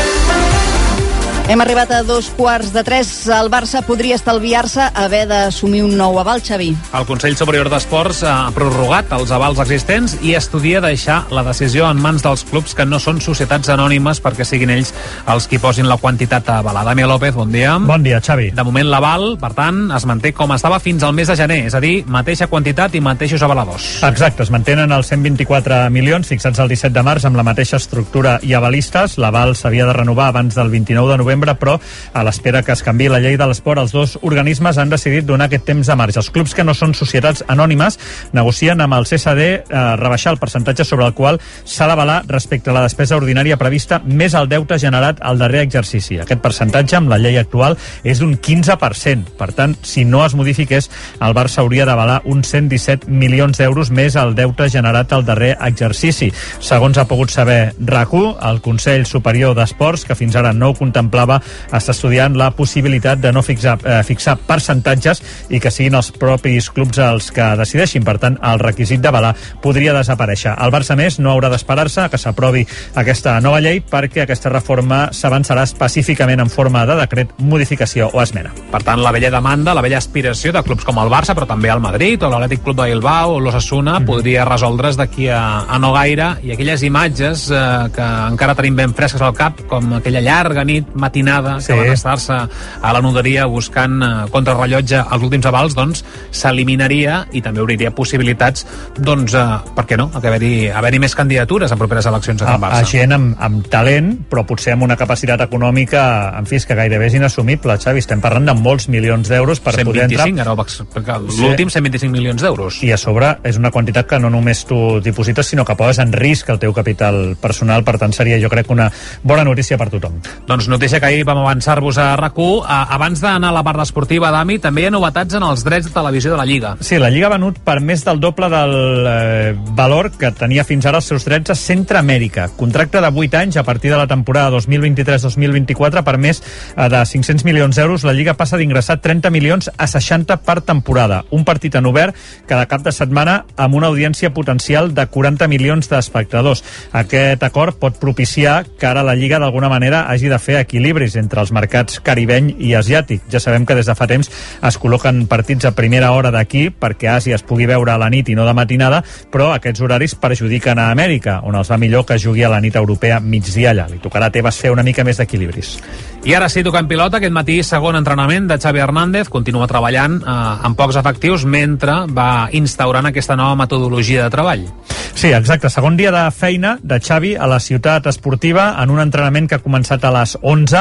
Hem arribat a dos quarts de tres. El Barça podria estalviar-se haver d'assumir un nou aval, Xavi. El Consell Superior d'Esports ha prorrogat els avals existents i estudia deixar la decisió en mans dels clubs que no són societats anònimes perquè siguin ells els qui posin la quantitat avalada. Damià López, bon dia. Bon dia, Xavi. De moment l'aval, per tant, es manté com estava fins al mes de gener, és a dir, mateixa quantitat i mateixos avaladors. Exacte, es mantenen els cent vint-i-quatre milions fixats el disset de març amb la mateixa estructura i avalistes. L'aval s'havia de renovar abans del vint-i-nou de novembre, però a l'espera que es canviï la llei de l'esport, els dos organismes han decidit donar aquest temps de marge. Els clubs que no són societats anònimes negocien amb el C S D eh, rebaixar el percentatge sobre el qual s'ha d'avalar respecte a la despesa ordinària prevista més el deute generat al darrer exercici. Aquest percentatge, amb la llei actual, és d'un quinze per cent. Per tant, si no es modifiqués, el Barça hauria d'avalar uns cent disset milions d'euros més el deute generat al darrer exercici. Segons ha pogut saber RAC u, el Consell Superior d'Esports, que fins ara no ho contemplava, està estudiant la possibilitat de no fixar, eh, fixar percentatges i que siguin els propis clubs els que decideixin. Per tant, el requisit d'avalar podria desaparèixer. El Barça, més, no haurà d'esperar-se que s'aprovi aquesta nova llei perquè aquesta reforma s'avançarà específicament en forma de decret, modificació o esmena. Per tant, la vella demanda, la vella aspiració de clubs com el Barça, però també el Madrid o l'Atlètic Club de Bilbao o l'Osasuna, mm-hmm. podria resoldre's d'aquí a, a no gaire, i aquelles imatges eh, que encara tenim ben fresques al cap, com aquella llarga nit matinada que sí. van estar-se a la noderia buscant eh, contrarrellotge els últims avals, doncs s'eliminaria i també obriria possibilitats, doncs, eh, per què no, que haver-hi haver més candidatures en properes eleccions a Can Barça. A, a gent amb, amb talent, però potser amb una capacitat econòmica, en fi, que gairebé és inassumible, Xavi. Estem parlant de molts milions d'euros per cent vint-i-cinc, poder entrar... Ara ho vaig explicar, l'últim cent vint-i-cinc milions d'euros. I a sobre és una quantitat que no només tu diposites, sinó que poses en risc el teu capital personal, per tant seria, jo crec, una bona notícia per tothom. Doncs notícia que ahir vam avançar-vos a RAC u. Abans d'anar a la part esportiva, Dami, també hi ha novetats en els drets de televisió de la Lliga. Sí, la Lliga ha venut per més del doble del eh, valor que tenia fins ara els seus drets a Centreamèrica. Contracte de vuit anys a partir de la temporada dos mil vint-i-tres dos mil vint-i-quatre per més eh, de cinc-cents milions d'euros. La Lliga passa d'ingressar trenta milions a seixanta per temporada. Un partit en obert cada cap de setmana amb una audiència potencial de quaranta milions d'espectadors. Aquest acord pot propiciar que ara la Lliga d'alguna manera hagi de fer equilibris entre els mercats caribeny i asiàtic. Ja sabem que des de fa temps es col·loquen partits a primera hora d'aquí perquè a Àsia es pugui veure a la nit i no de matinada, però aquests horaris perjudiquen a Amèrica, on els va millor que jugui a la nit europea migdia allà. Li tocarà a Tebas fer una mica més d'equilibris. I ara sí, tocant pilota, aquest matí segon entrenament de Xavi Hernández, continua treballant eh, amb pocs efectius mentre va instaurant aquesta nova metodologia de treball. Sí, exacte, segon dia de feina de Xavi a la ciutat esportiva en un entrenament que ha començat a les onze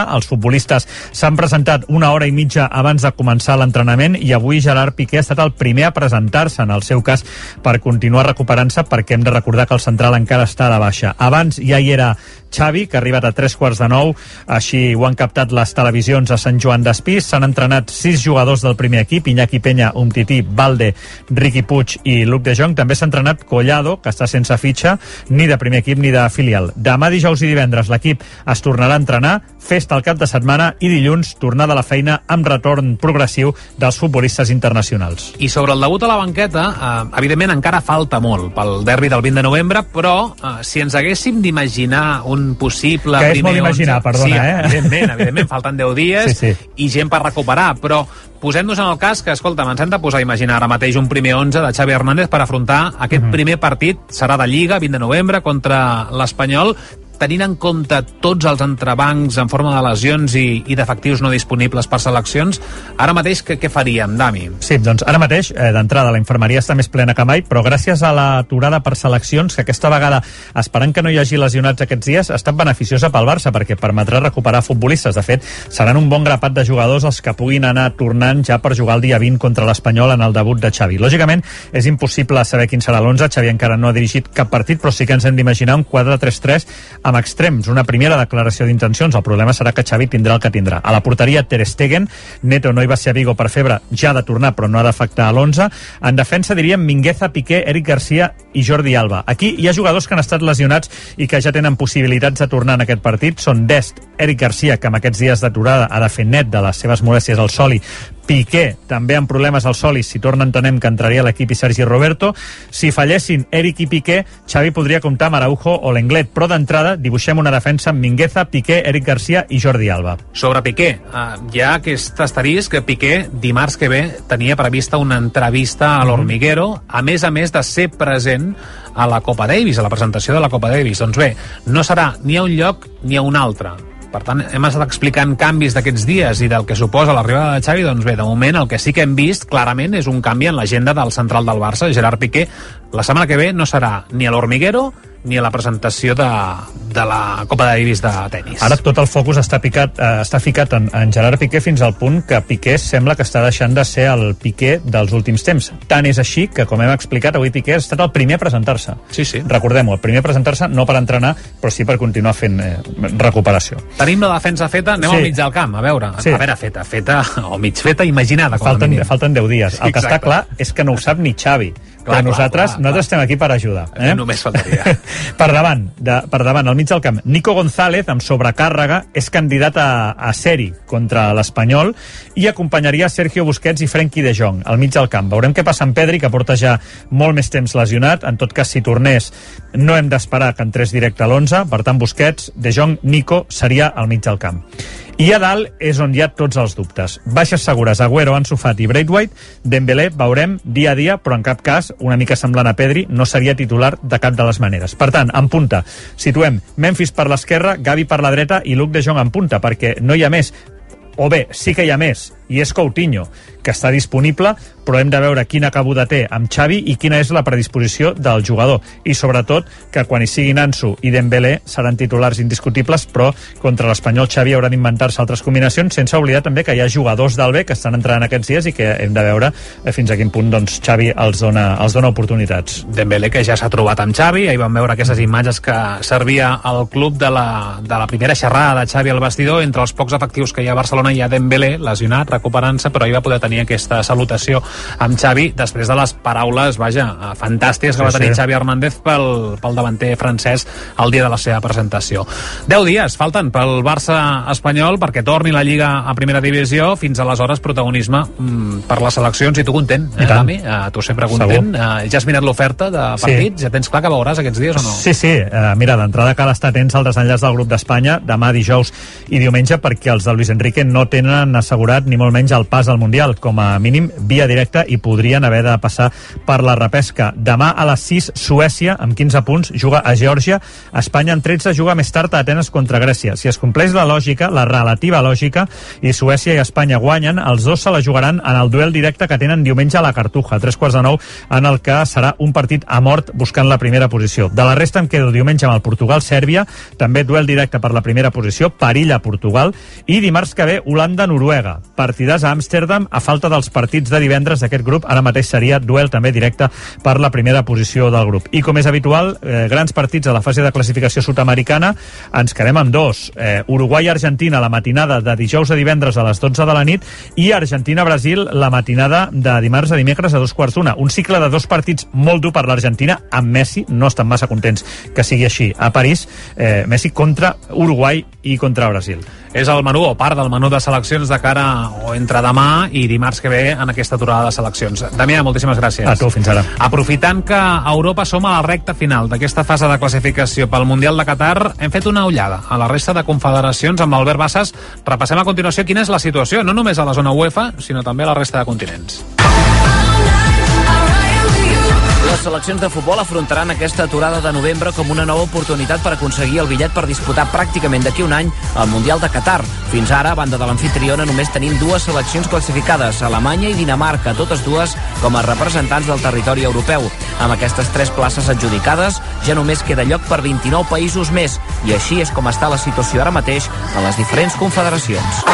Els futbolistes s'han presentat una hora i mitja abans de començar l'entrenament i avui Gerard Piqué ha estat el primer a presentar-se, en el seu cas, per continuar recuperant-se, perquè hem de recordar que el central encara està de baixa. Abans ja hi era Xavi, que ha arribat a tres quarts de nou, així ho han captat les televisions a Sant Joan d'Espí. S'han entrenat sis jugadors del primer equip, Iñaki Peña, Umtiti, Valde, Riqui Puig i Luc de Jong. També s'ha entrenat Collado, que està sense fitxa, ni de primer equip ni de filial. Demà, dijous i divendres l'equip es tornarà a entrenar, festa al cap de setmana i dilluns tornada a la feina amb retorn progressiu dels futbolistes internacionals. I sobre el debut a la banqueta, eh, evidentment encara falta molt pel derbi del vint de novembre, però eh, si ens haguéssim d'imaginar un possible que és primer molt imaginar, onze, perdona, sí, eh? evidentment, evidentment, falten deu dies sí, sí. i gent per recuperar, però posem-nos en el cas que, escolta, ens hem de posar a imaginar ara mateix un primer onze de Xavi Hernández per afrontar aquest mm-hmm. primer partit, serà de Lliga, vint de novembre, contra l'Espanyol, tenint en compte tots els entrebancs en forma de lesions i, i d'efectius no disponibles per seleccions, ara mateix què, què faríem, Dami? Sí, doncs ara mateix, eh, d'entrada, la infermeria està més plena que mai, però gràcies a l'aturada per seleccions, que aquesta vegada, esperant que no hi hagi lesionats aquests dies, ha estat beneficiosa pel Barça, perquè permetrà recuperar futbolistes. De fet, seran un bon grapat de jugadors els que puguin anar tornant ja per jugar el dia vint contra l'Espanyol en el debut de Xavi. Lògicament, és impossible saber quin serà l'onze. Xavi encara no ha dirigit cap partit, però sí que ens hem d'imaginar un quatre tres tres amb extrems, una primera declaració d'intencions. El problema serà que Xavi tindrà el que tindrà. A la porteria, Ter Stegen. Neto no hi va ser a Vigo per febre, ja ha de tornar, però no ha d'afectar a l'onze. En defensa diríem Mingueza, Piqué, Eric Garcia i Jordi Alba. Aquí hi ha jugadors que han estat lesionats i que ja tenen possibilitats de tornar en aquest partit. Són Dest, Eric Garcia, que amb aquests dies d'aturada ha de fer net de les seves molèsties al soli, Piqué, també amb problemes al soli, si torna entenem que entraria a l'equip, i Sergi Roberto. Si fallessin Eric i Piqué, Xavi podria comptar amb Araujo o Lenglet, però d'entrada dibuixem una defensa amb Mingueza, Piqué, Eric Garcia i Jordi Alba. Sobre Piqué, uh, hi ha aquest asterisc que Piqué dimarts que ve tenia prevista una entrevista a l'Hormiguero, a més a més de ser present a la Copa Davis, a la presentació de la Copa Davis. Doncs bé, no serà ni a un lloc ni a un altre. Per tant, hem estat explicant canvis d'aquests dies i del que suposa l'arribada de Xavi. Doncs bé, de moment el que sí que hem vist clarament és un canvi en l'agenda del central del Barça, Gerard Piqué. La setmana que ve no serà ni a l'Hormiguero ni a la presentació de, de la Copa Davis de tenis. Ara tot el focus està, picat, eh, està ficat en, en Gerard Piqué, fins al punt que Piqué sembla que està deixant de ser el Piqué dels últims temps. Tant és així que, com hem explicat, avui Piqué ha estat el primer a presentar-se. Sí, sí. Recordem-ho, el primer a presentar-se no per entrenar, però sí per continuar fent eh, recuperació. Tenim la defensa feta, anem sí. al mig del camp, a veure. Sí. A veure, feta, feta, o mig feta, imaginada. Falten, falten deu dies. El que Exacte. Està clar és que no ho sap ni Xavi. Clar, però nosaltres, clar, clar, nosaltres clar. estem aquí per ajudar. Eh? Només faltaria. per davant, de, per davant, al mig del camp, Nico González, amb sobrecàrrega, és candidat a, a seri contra l'Espanyol i acompanyaria Sergio Busquets i Frenkie de Jong al mig del camp. Veurem què passa amb Pedri, que porta ja molt més temps lesionat. En tot cas, si tornés, no hem d'esperar que entrés directe a l'onze. Per tant, Busquets, de Jong, Nico seria al mig del camp. I a dalt és on hi ha tots els dubtes. Baixes segures, Agüero, Ansu Fati i Braithwaite. Dembélé, veurem dia a dia, però en cap cas, una mica semblant a Pedri, no seria titular de cap de les maneres. Per tant, en punta, situem Memphis per l'esquerra, Gavi per la dreta i Luc de Jong en punta, perquè no hi ha més. O bé, sí que hi ha més, i és Coutinho, que està disponible, però hem de veure quina cabuda té amb Xavi i quina és la predisposició del jugador. I sobretot que quan hi siguin Ansu i Dembélé seran titulars indiscutibles, però contra l'Espanyol Xavi haurà d'inventar-se altres combinacions, sense oblidar també que hi ha jugadors del B que estan entrant aquests dies i que hem de veure fins a quin punt doncs, Xavi els dona, els dona oportunitats. Dembélé, que ja s'ha trobat amb Xavi, ahir vam veure aquestes imatges que servia al club de la, de la primera xerrada de Xavi al vestidor. Entre els pocs efectius que hi ha a Barcelona hi ha Dembélé, lesionat, recuperant-se, però ahir va poder tenir aquesta salutació amb Xavi després de les paraules, vaja, fantàstiques que sí, va tenir sí. Xavi Hernández pel, pel davanter francès el dia de la seva presentació. Deu dies falten pel Barça espanyol perquè torni la Lliga a primera divisió. Fins aleshores, protagonisme mm, per les seleccions. I tu content, eh, Dami? Uh, tu sempre content. Uh, ja has mirat l'oferta de partits? Sí. Ja tens clar que veuràs aquests dies o no? Sí, sí. Uh, mira, d'entrada cal estar atents al desenllaç del grup d'Espanya demà, dijous i diumenge, perquè els de Luis Enrique no tenen assegurat ni molt molt menys el pas al Mundial, com a mínim via directa, i podrien haver de passar per la repesca. Demà a les sis, Suècia, amb quinze punts, juga a Geòrgia. Espanya, amb tretze, juga més tard a Atenes contra Grècia. Si es compleix la lògica, la relativa lògica, i Suècia i Espanya guanyen, els dos se la jugaran en el duel directe que tenen diumenge a la Cartuja, a tres quarts de nou, en el que serà un partit a mort buscant la primera posició. De la resta em quedo diumenge amb el Portugal-Sèrbia, també duel directe per la primera posició, perill a Portugal, i dimarts que ve Holanda-Noruega. Partidàs a Amsterdam, a falta dels partits de divendres d'aquest grup, ara mateix seria duel també directe per la primera posició del grup. I com és habitual, eh, grans partits a la fase de classificació sud-americana, ens quedem amb dos. Eh, Uruguai-Argentina, la matinada de dijous a divendres a les dotze de la nit, i Argentina-Brasil, la matinada de dimarts a dimecres a dos quarts d'una. Un cicle de dos partits molt dur per l'Argentina, amb Messi, no estan massa contents que sigui així. A París, eh, Messi contra Uruguai i contra Brasil. És el menú o part del menú de seleccions de cara o entre demà i dimarts que ve en aquesta aturada de seleccions. Damià, moltíssimes gràcies. A tu, fins ara. Aprofitant que a Europa som a la recta final d'aquesta fase de classificació pel Mundial de Qatar, hem fet una ullada a la resta de confederacions amb l'Albert Bassas. Repassem a continuació quina és la situació, no només a la zona UEFA, sinó també a la resta de continents. Les seleccions de futbol afrontaran aquesta aturada de novembre com una nova oportunitat per aconseguir el bitllet per disputar pràcticament d'aquí un any el Mundial de Qatar. Fins ara, a banda de l'amfitriona, només tenim dues seleccions classificades, Alemanya i Dinamarca, totes dues com a representants del territori europeu. Amb aquestes tres places adjudicades, ja només queda lloc per vint-i-nou països més, i així és com està la situació ara mateix en les diferents confederacions.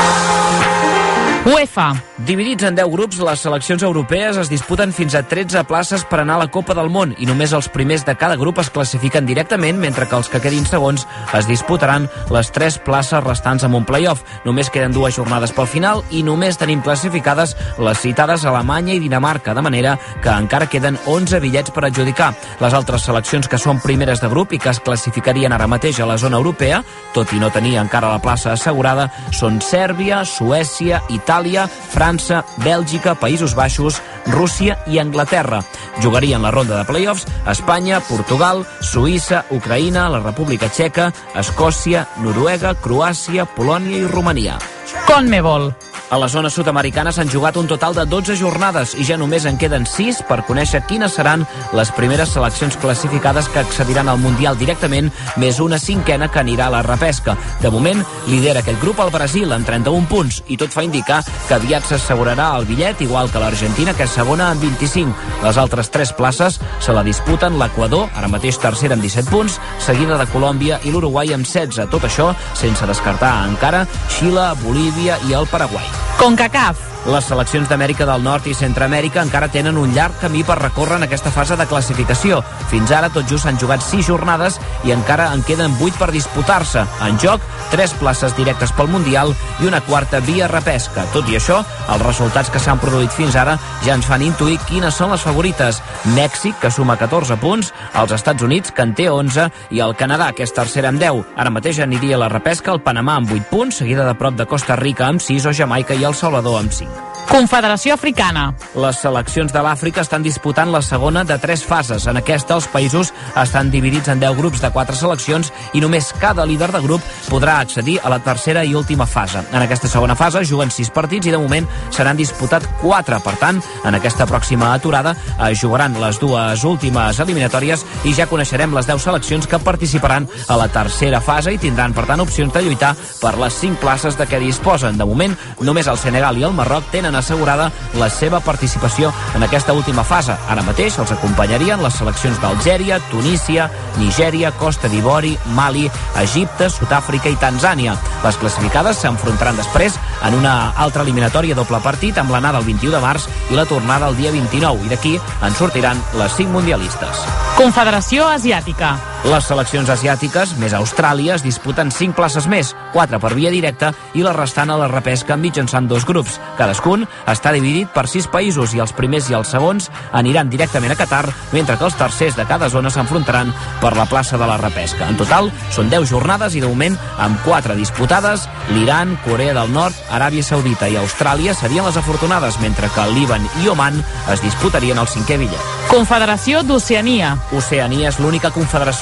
UEFA. Dividits en deu grups, les seleccions europees es disputen fins a tretze places per anar a la Copa del Món i només els primers de cada grup es classifiquen directament, mentre que els que quedin segons es disputaran les tres places restants amb un play-off. Només queden dues jornades pel final i només tenim classificades les citades Alemanya i Dinamarca, de manera que encara queden onze bitllets per adjudicar. Les altres seleccions que són primeres de grup i que es classificarien ara mateix a la zona europea, tot i no tenir encara la plaça assegurada, són Sèrbia, Suècia, Itàlia, França, Bèlgica, Països Baixos, Rússia i Anglaterra. Jugarien la ronda de play-offs Espanya, Portugal, Suïssa, Ucraïna, la República Txeca, Escòcia, Noruega, Croàcia, Polònia i Romania. CONMEBOL. A la zona sud-americana s'han jugat un total de dotze jornades i ja només en queden sis per conèixer quines seran les primeres seleccions classificades que accediran al Mundial directament, més una cinquena que anirà a la repesca. De moment, lidera aquest grup el Brasil amb trenta-un punts i tot fa indicar que aviat s'assegurarà el bitllet, igual que l'Argentina, que és segona amb vint-i-cinc. Les altres tres places se la disputen l'Equador, ara mateix tercera amb disset punts, seguida de Colòmbia i l'Uruguai amb setze. Tot això sense descartar encara Xile, Bolívia i el Paraguai. CONCACAF. Les seleccions d'Amèrica del Nord i Centroamèrica encara tenen un llarg camí per recórrer en aquesta fase de classificació. Fins ara tot just s'han jugat sis jornades i encara en queden vuit per disputar-se. En joc, tres places directes pel Mundial i una quarta via repesca. Tot i això, els resultats que s'han produït fins ara ja ens fan intuir quines són les favorites. Mèxic, que suma catorze punts, els Estats Units, que en té onze, i el Canadà, que és tercera amb deu. Ara mateix aniria a la repesca el Panamà amb vuit punts, seguida de prop de Costa Rica amb sis o Jamaica i El Salvador amb cinc. Confederació Africana. Les seleccions de l'Àfrica estan disputant la segona de tres fases. En aquesta, els països estan dividits en deu grups de quatre seleccions i només cada líder de grup podrà accedir a la tercera i última fase. En aquesta segona fase juguen sis partits i de moment seran disputat quatre. Per tant, en aquesta pròxima aturada es jugaran les dues últimes eliminatòries i ja coneixerem les deu seleccions que participaran a la tercera fase i tindran, per tant, opcions de lluitar per les cinc places de què disposen. De moment, només el Senegal i el Marroc tenen assegurada la seva participació en aquesta última fase. Ara mateix els acompanyarien les seleccions d'Algèria, Tunísia, Nigèria, Costa d'Ivori, Mali, Egipte, Sud-àfrica i Tanzània. Les classificades s'enfrontaran després en una altra eliminatòria doble partit amb l'anada el vint-i-u de març i la tornada el dia vint-i-nou, i d'aquí en sortiran les cinc mundialistes. Confederació Asiàtica. Les seleccions asiàtiques, més Austràlia, es disputen cinc places més, quatre per via directa i la restant a la repesca mitjançant dos grups. Cadascun està dividit per sis països i els primers i els segons aniran directament a Qatar, mentre que els tercers de cada zona s'enfrontaran per la plaça de la repesca. En total, són deu jornades i de moment, amb quatre disputades, l'Iran, Corea del Nord, Aràbia Saudita i Austràlia serien les afortunades, mentre que el Líban i Oman es disputarien el cinquè bitllet. Confederació d'Oceania. Oceania és l'única confederació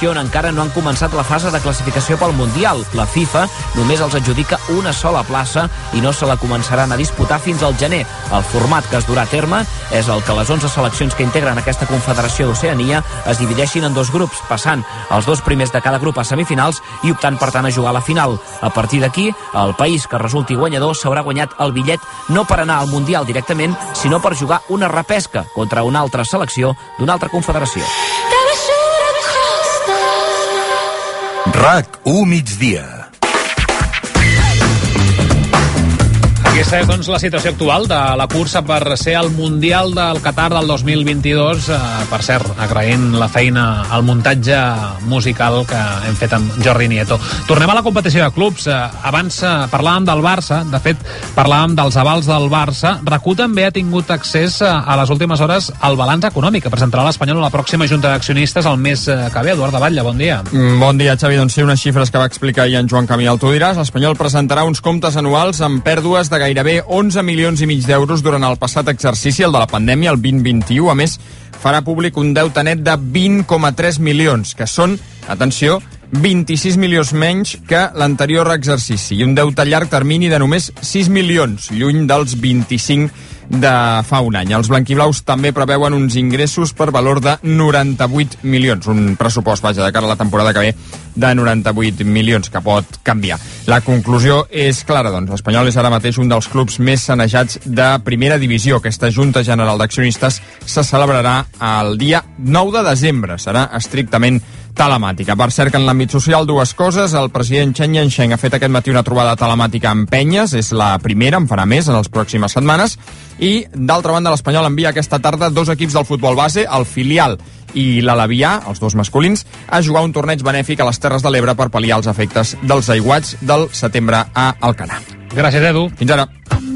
on encara no han començat la fase de classificació pel Mundial. La FIFA només els adjudica una sola plaça i no se la començaran a disputar fins al gener. El format que es durà a terme és el que les onze seleccions que integren aquesta Confederació d'Oceania es divideixin en dos grups, passant els dos primers de cada grup a semifinals i optant per tant a jugar a la final. A partir d'aquí, el país que resulti guanyador s'haurà guanyat el bitllet no per anar al Mundial directament, sinó per jugar una repesca contra una altra selecció d'una altra confederació. RAC u migdia. Aquesta és, doncs, la situació actual de la cursa per ser al Mundial del Qatar del dos mil vint-i-dos. Eh, per cert, agraint la feina al muntatge musical que hem fet amb Jordi Nieto. Tornem a la competició de clubs. Eh, abans eh, parlàvem del Barça, de fet, parlàvem dels avals del Barça. RAC u també ha tingut accés eh, a les últimes hores al balanç econòmic que presentarà l'Espanyol a la pròxima Junta d'Accionistes el mes eh, que ve. Eduard de Batlle, bon dia. Mm, bon dia, Xavi. Doncs sí, unes xifres que va explicar ahir en Joan Camial. Tu diràs, l'Espanyol presentarà uns comptes anuals amb pèrdues de gairebé onze milions i mig d'euros durant el passat exercici, el de la pandèmia, el vint vint-i-u. A més, farà públic un deute net de vint coma tres milions, que són, atenció, vint-i-sis milions menys que l'anterior exercici, i un deute a llarg termini de només sis milions, lluny dels vint-i-cinc de fa un any. Els blanquiblaus també preveuen uns ingressos per valor de noranta-vuit milions, un pressupost, vaja, de cara a la temporada que ve de noranta-vuit milions, que pot canviar. La conclusió és clara, doncs. L'Espanyol és ara mateix un dels clubs més sanejats de primera divisió. Aquesta Junta General d'Accionistes se celebrarà el dia nou de desembre. Serà estrictament telemàtica. Per cert, que en l'àmbit social, dues coses. El president Chen Yansheng ha fet aquest matí una trobada telemàtica amb Penyes. És la primera, en farà més en les pròximes setmanes. I, d'altra banda, l'Espanyol envia aquesta tarda dos equips del futbol base, el filial i l'Alavià, els dos masculins, a jugar un torneig benèfic a les Terres de l'Ebre per pal·liar els efectes dels aiguats del setembre a Alcanar. Gràcies, Edu. Fins ara.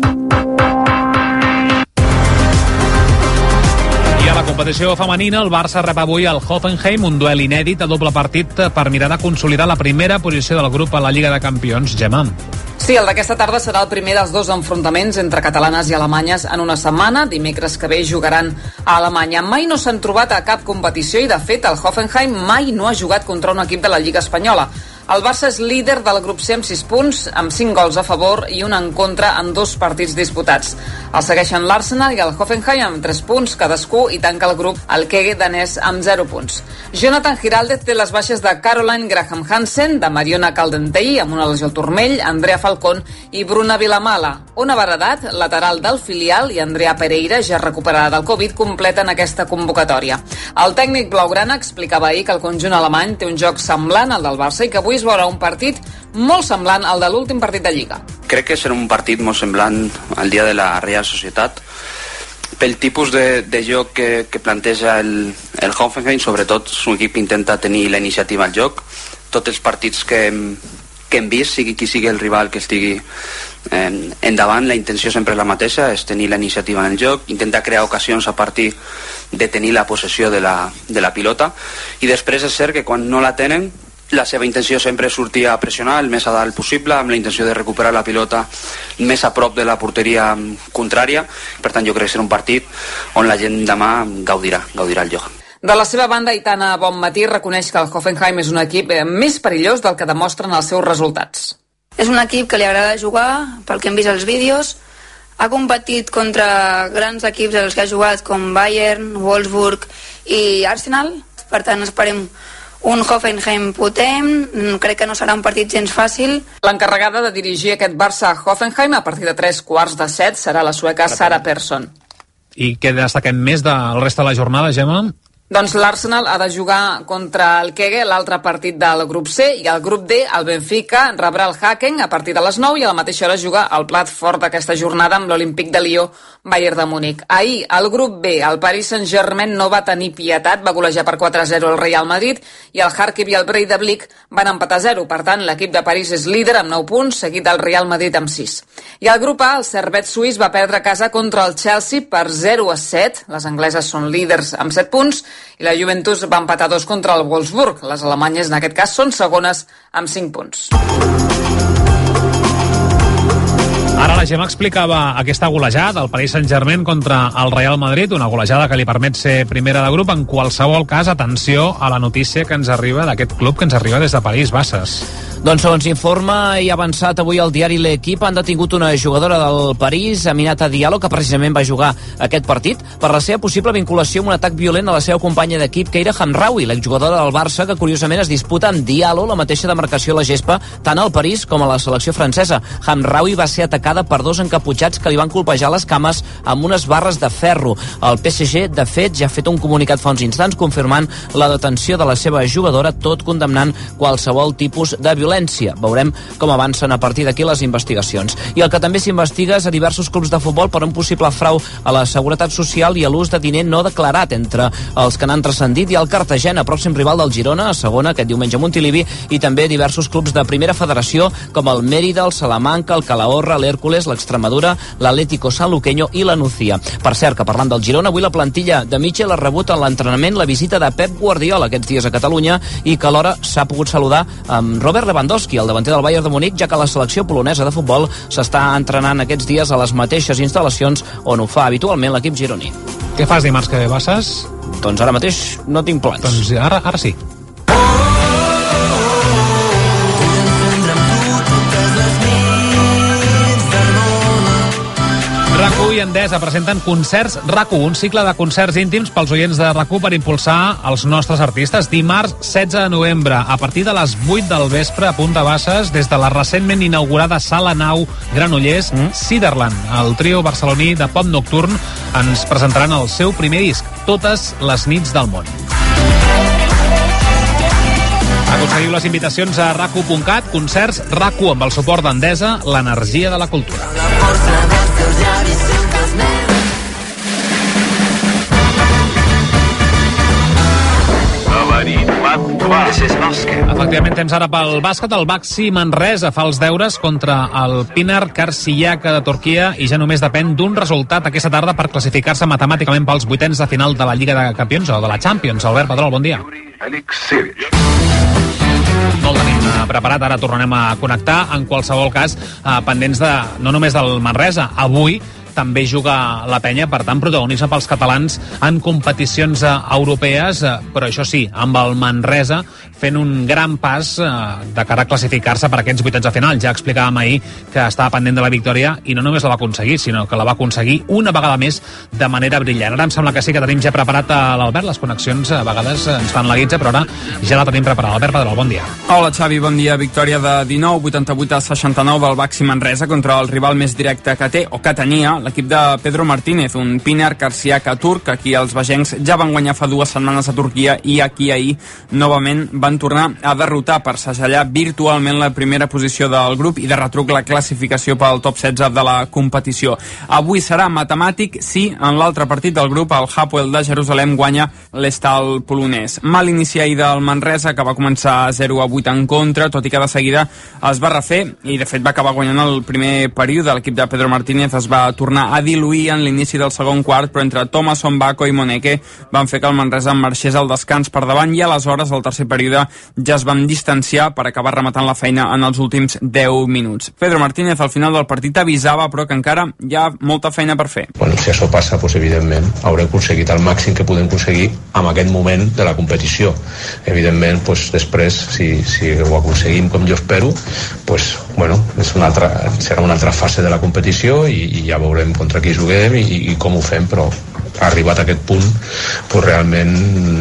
I a la competició femenina, el Barça rep avui el Hoffenheim, un duel inèdit a doble partit per mirar de consolidar la primera posició del grup a la Lliga de Campions. Gemma. Sí, el d'aquesta tarda serà el primer dels dos enfrontaments entre catalanes i alemanyes en una setmana. Dimecres que ve jugaran a Alemanya. Mai no s'han trobat a cap competició i, de fet, el Hoffenheim mai no ha jugat contra un equip de la Lliga Espanyola. El Barça és líder del grup C amb sis punts, amb cinc gols a favor i un en contra en dos partits disputats. El segueixen l'Arsenal i el Hoffenheim amb tres punts cadascú i tanca el grup el Kege danès amb zero punts. Jonathan Giraldez té les baixes de Caroline Graham Hansen, de Mariona Caldentei amb una lesió al turmell, Andrea Falcón i Bruna Vilamala. Ona Baradat, lateral del filial, i Andrea Pereira, ja recuperada del Covid, completen aquesta convocatòria. El tècnic blaugrana explicava ahir que el conjunt alemany té un joc semblant al del Barça i que avui es veurà un partit molt semblant al de l'últim partit de Lliga. Crec que serà un partit molt semblant al dia de la Real Societat pel tipus de, de joc que, que planteja el, el Hoffenheim. Sobretot un equip que intenta tenir la iniciativa al joc. Tots els partits que hem, que hem vist, sigui qui sigui el rival que estigui eh, endavant, la intenció sempre és la mateixa, és tenir la iniciativa en el joc, intentar crear ocasions a partir de tenir la possessió de la, de la pilota, i després és cert que quan no la tenen, la seva intenció sempre és sortir a pressionar el més a dalt possible, amb la intenció de recuperar la pilota més a prop de la porteria contrària. Per tant, jo crec que serà un partit on la gent demà gaudirà, gaudirà el joc. De la seva banda, Aitana Bonmatí reconeix que el Hoffenheim és un equip més perillós del que demostren els seus resultats. És un equip que li agrada jugar, pel que hem vist als vídeos. Ha competit contra grans equips als que ha jugat, com Bayern, Wolfsburg i Arsenal. Per tant, esperem un Hoffenheim potent. Crec que no serà un partit gens fàcil. L'encarregada de dirigir aquest Barça a Hoffenheim a partir de tres quarts de set serà la sueca Sara Persson. I què destaquem més del resta de la jornada, Gemma? Doncs l'Arsenal ha de jugar contra el Kege, l'altre partit del grup C, i el grup D, el Benfica, rebrà el Haken a partir de les nou i a la mateixa hora juga el plat fort d'aquesta jornada amb l'Olímpic de Lió, Bayern de Múnich. Ahir, al grup B, el Paris Saint-Germain no va tenir pietat, va golejar per quatre a zero el Real Madrid, i el Kharkiv i el Breidablik van empatar a zero. Per tant, l'equip de París és líder amb nou punts, seguit del Real Madrid amb sis. I al grup A, el Servette suís va perdre a casa contra el Chelsea per zero a set. Les angleses són líders amb set punts, i la Juventus va empatar dos contra el Wolfsburg. Les alemanyes, en aquest cas, són segones amb cinc punts. Ara la Gemma explicava aquesta golejada del Paris Saint-Germain contra el Real Madrid, una golejada que li permet ser primera de grup. En qualsevol cas, atenció a la notícia que ens arriba d'aquest club, que ens arriba des de París, Bassas. Doncs segons informa i ha avançat avui el diari L'Equip, han detingut una jugadora del París, Aminata Diallo, que precisament va jugar aquest partit, per la seva possible vinculació amb un atac violent a la seva companya d'equip, Keira Hamraoui, l'exjugadora del Barça, que curiosament es disputa amb Diallo la mateixa demarcació a la gespa, tant al París com a la selecció francesa. Hamraoui va ser atacada per dos encaputxats que li van colpejar les cames amb unes barres de ferro. El P S G, de fet, ja ha fet un comunicat fa uns instants confirmant la detenció de la seva jugadora, tot condemnant qualsevol tipus de violència. Veurem com avancen a partir d'aquí les investigacions. I el que també s'investiga és a diversos clubs de futbol per un possible frau a la seguretat social i a l'ús de diner no declarat entre els que n'han transcendit i el Cartagena, pròxim rival del Girona, a segona, aquest diumenge a Montilivi, i també diversos clubs de primera federació com el Mérida, el Salamanca, el Calahorra, l'Hèrcules, l'Extremadura, l'Atlético Sanluqueño i la Nucía. Per cert, que parlant del Girona, avui la plantilla de Michel ha rebut en l'entrenament la visita de Pep Guardiola aquests dies a Catalunya i que alhora s'ha pogut saludar amb Robert Lewandowski, el davanter del Bayern de Múnich, ja que la selecció polonesa de futbol s'està entrenant aquests dies a les mateixes instal·lacions on ho fa habitualment l'equip gironí. Què fas dimarts que ve, Bassas? Doncs ara mateix no tinc plans. Doncs ara, ara sí. RAC1 i Endesa presenten Concerts RAC1, un cicle de concerts íntims pels oients de RAC1 per impulsar els nostres artistes. Dimarts setze de novembre, a partir de les vuit del vespre, a Punt de Basses, des de la recentment inaugurada Sala Nau Granollers, mm. Ciderland, el trio barceloní de pop nocturn, ens presentaran el seu primer disc, Totes les nits del món. Aconseguiu les invitacions a rac u punt cat, concerts RAC1 amb el suport d'Endesa, l'energia de la cultura. Efectivament, temps ara pel bàsquet. El Baxi Manresa fa els deures contra el Pinar Karşıyaka de Turquia i ja només depèn d'un resultat aquesta tarda per classificar-se matemàticament pels vuitens de final de la Lliga de Campions o de la Champions. Albert Pedrol, bon dia. No el tenim preparat, ara tornarem a connectar. En qualsevol cas, eh, pendents de, no només del Manresa, avui també juga la penya, per tant, protagonisme pels catalans en competicions eh, europees, eh, però això sí, amb el Manresa fent un gran pas eh, de cara a classificar-se per aquests vuitens de final. Ja explicàvem ahir que estava pendent de la victòria i no només la va aconseguir, sinó que la va aconseguir una vegada més de manera brillant. Ara em sembla que sí que tenim ja preparat a l'Albert. Les connexions a vegades ens fan la guitza, però ara ja la tenim preparada. Albert Pedrol, bon dia. Hola Xavi, bon dia. Victòria de dinou vuitanta-vuit a seixanta-nou del Baxi Manresa contra el rival més directe que té, o que tenia, l'equip de Pedro Martínez, un Pinar Karşıyaka turc. Aquí els bagencs ja van guanyar fa dues setmanes a Turquia i aquí ahir novament van tornar a derrotar per segellar virtualment la primera posició del grup i de retruc la classificació pel top setze de la competició. Avui serà matemàtic si en l'altre partit del grup el Hapoel de Jerusalem guanya l'Estal polonès. Mal inici ahir del Manresa, que va començar zero a vuit en contra, tot i que de seguida es va refer i de fet va acabar guanyant el primer període. L'equip de Pedro Martínez es va tornar a diluir en l'inici del segon quart, però entre Thomasson, Bako i Moneke van fer que el Manresa marxés al descans per davant i aleshores al tercer període ja es van distanciar per acabar rematant la feina en els últims deu minuts. Pedro Martínez al final del partit avisava però que encara hi ha molta feina per fer. Bueno, si això passa, pues, evidentment haurem aconseguit el màxim que podem aconseguir en aquest moment de la competició. Evidentment, pues, després, si, si ho aconseguim com jo espero, pues, bueno, és una altra, serà una altra fase de la competició i, i ja veurem contra qui juguem i, i com ho fem, però arribat a aquest punt, pues, realment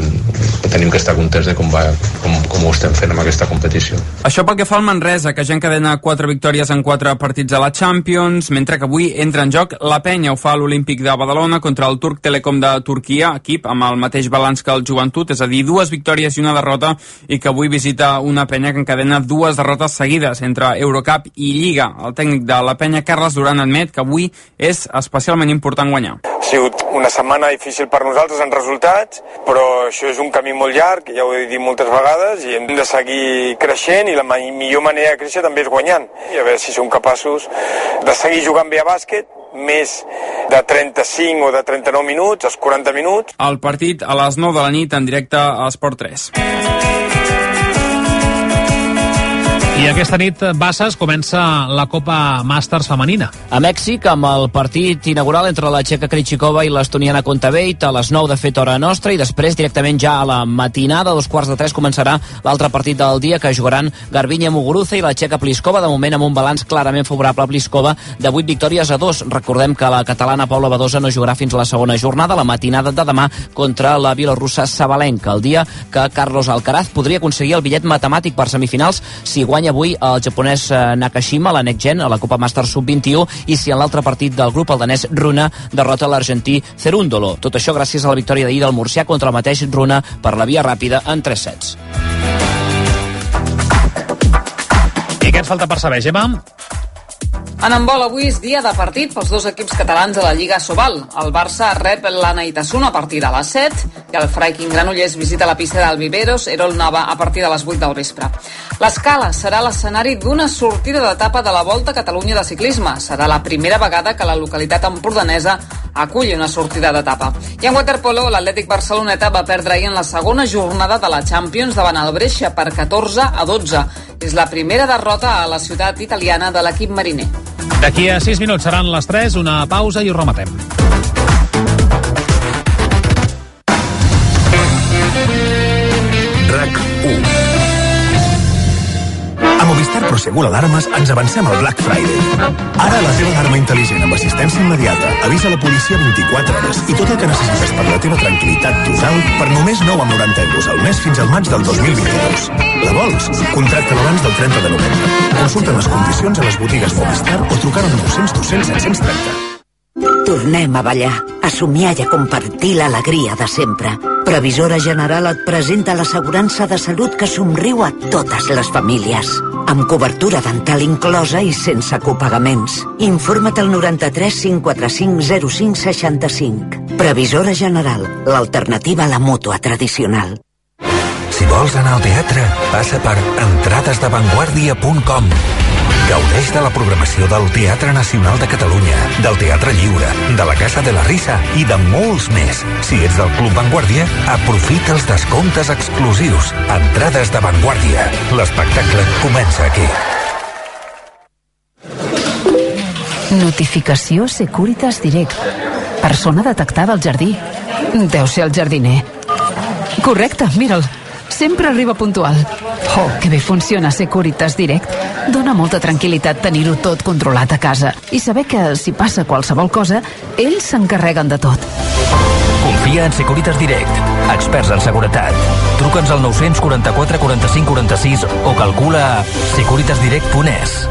tenim que estar contents de com, va, com, com ho estem fent amb aquesta competició. Això pel que fa al Manresa, que ja encadena quatre victòries en quatre partits a la Champions, mentre que avui entra en joc la penya. Ho fa l'Olímpic de Badalona contra el Turc Telecom de Turquia, equip amb el mateix balanç que el Joventut, és a dir, dues victòries i una derrota, i que avui visita una penya que encadena dues derrotes seguides entre Eurocup i Lliga. El tècnic de la penya, Carles Duran, admet que avui és especialment important guanyar. Ha sigut una setmana difícil per nosaltres en resultats, però això és un camí molt llarg, ja ho he dit moltes vegades, i hem de seguir creixent, i la millor manera de créixer també és guanyant. I a veure si som capaços de seguir jugant bé a bàsquet, més de trenta-cinc o de trenta-nou minuts, els quaranta minuts. El partit a les nou de la nit en directe a Esport tres. I aquesta nit, Bassas, comença la Copa Masters femenina. A Mèxic, amb el partit inaugural entre la txeca Krejcikova i l'estoniana Kontaveit a les nou de fet hora nostra, i després directament ja a la matinada, a dos quarts de tres, començarà l'altre partit del dia, que jugaran Garbiñe Muguruza i la txeca Pliskova, de moment amb un balanç clarament favorable a Pliskova de vuit victòries a dos. Recordem que la catalana Paula Badosa no jugarà fins a la segona jornada, la matinada de demà, contra la bielorrussa Sabalenka, el dia que Carlos Alcaraz podria aconseguir el bitllet matemàtic per semifinals si guanya avui el japonès Nakashima, la Next Gen, a la Copa Masters sub vint-i-u, i si en l'altre partit del grup, el danès Runa, derrota l'argentí Cerúndolo. Tot això gràcies a la victòria d'ahir del murcià contra el mateix Runa per la via ràpida en tres sets. I què ens falta per saber, Gemma? En handbol, avui és dia de partit pels dos equips catalans de la Lliga Sobal. El Barça rep l'Anaitasuna a partir de les set i el Freiking Granollers visita la pista del Viveros Erol Nava a partir de les vuit del vespre. L'Escala serà l'escenari d'una sortida d'etapa de la Volta a Catalunya de ciclisme. Serà la primera vegada que la localitat empordanesa aculli una sortida d'etapa. I en waterpolo, l'Atlètic Barceloneta va perdre ahir en la segona jornada de la Champions davant el Brescia per catorze a dotze. És la primera derrota a la ciutat italiana de l'equip mariner. D'aquí a sis minuts seran les tres, una pausa i ho rematem. RAC u. A Movistar Prosegur Alarmes ens avancem al Black Friday. Ara la teva alarma intel·ligent amb assistència immediata avisa la policia vint-i-quatre hores i tot el que necessites per la teva tranquil·litat total per només nou coma noranta euros al mes fins al maig del dos mil vint-i-dos. La vols? Contracta-la abans del trenta de novembre. Consulta les condicions a les botigues Movistar o trucar al nou cents dos cents set cents trenta. Tornem a ballar, a somiar i a compartir l'alegria de sempre. Previsora General et presenta l'assegurança de salut que somriu a totes les famílies. Amb cobertura dental inclosa i sense copagaments. Informa't al noranta-tres cinc quatre cinc zero cinc seixanta-cinc. Previsora General, l'alternativa a la mútua tradicional. Si vols anar al teatre, passa per entrades de vanguardia punt com. Gaudeix de la programació del Teatre Nacional de Catalunya, del Teatre Lliure, de la Casa de la Risa i de molts més. Si ets del Club Vanguardia, aprofita els descomptes exclusius. Entrades de Vanguardia. L'espectacle comença aquí. Notificació Securitas Direct. Persona detectada al jardí. Deu ser el jardiner. Correcte, mira'l. Sempre arriba puntual. Oh, que bé funciona Securitas Direct. Dóna molta tranquil·litat tenir-ho tot controlat a casa i saber que, si passa qualsevol cosa, ells s'encarreguen de tot. Confia en Securitas Direct. Experts en seguretat. Truca'ns al nou quaranta-quatre quaranta-cinc quaranta-sis o calcula a securitas direct punt es.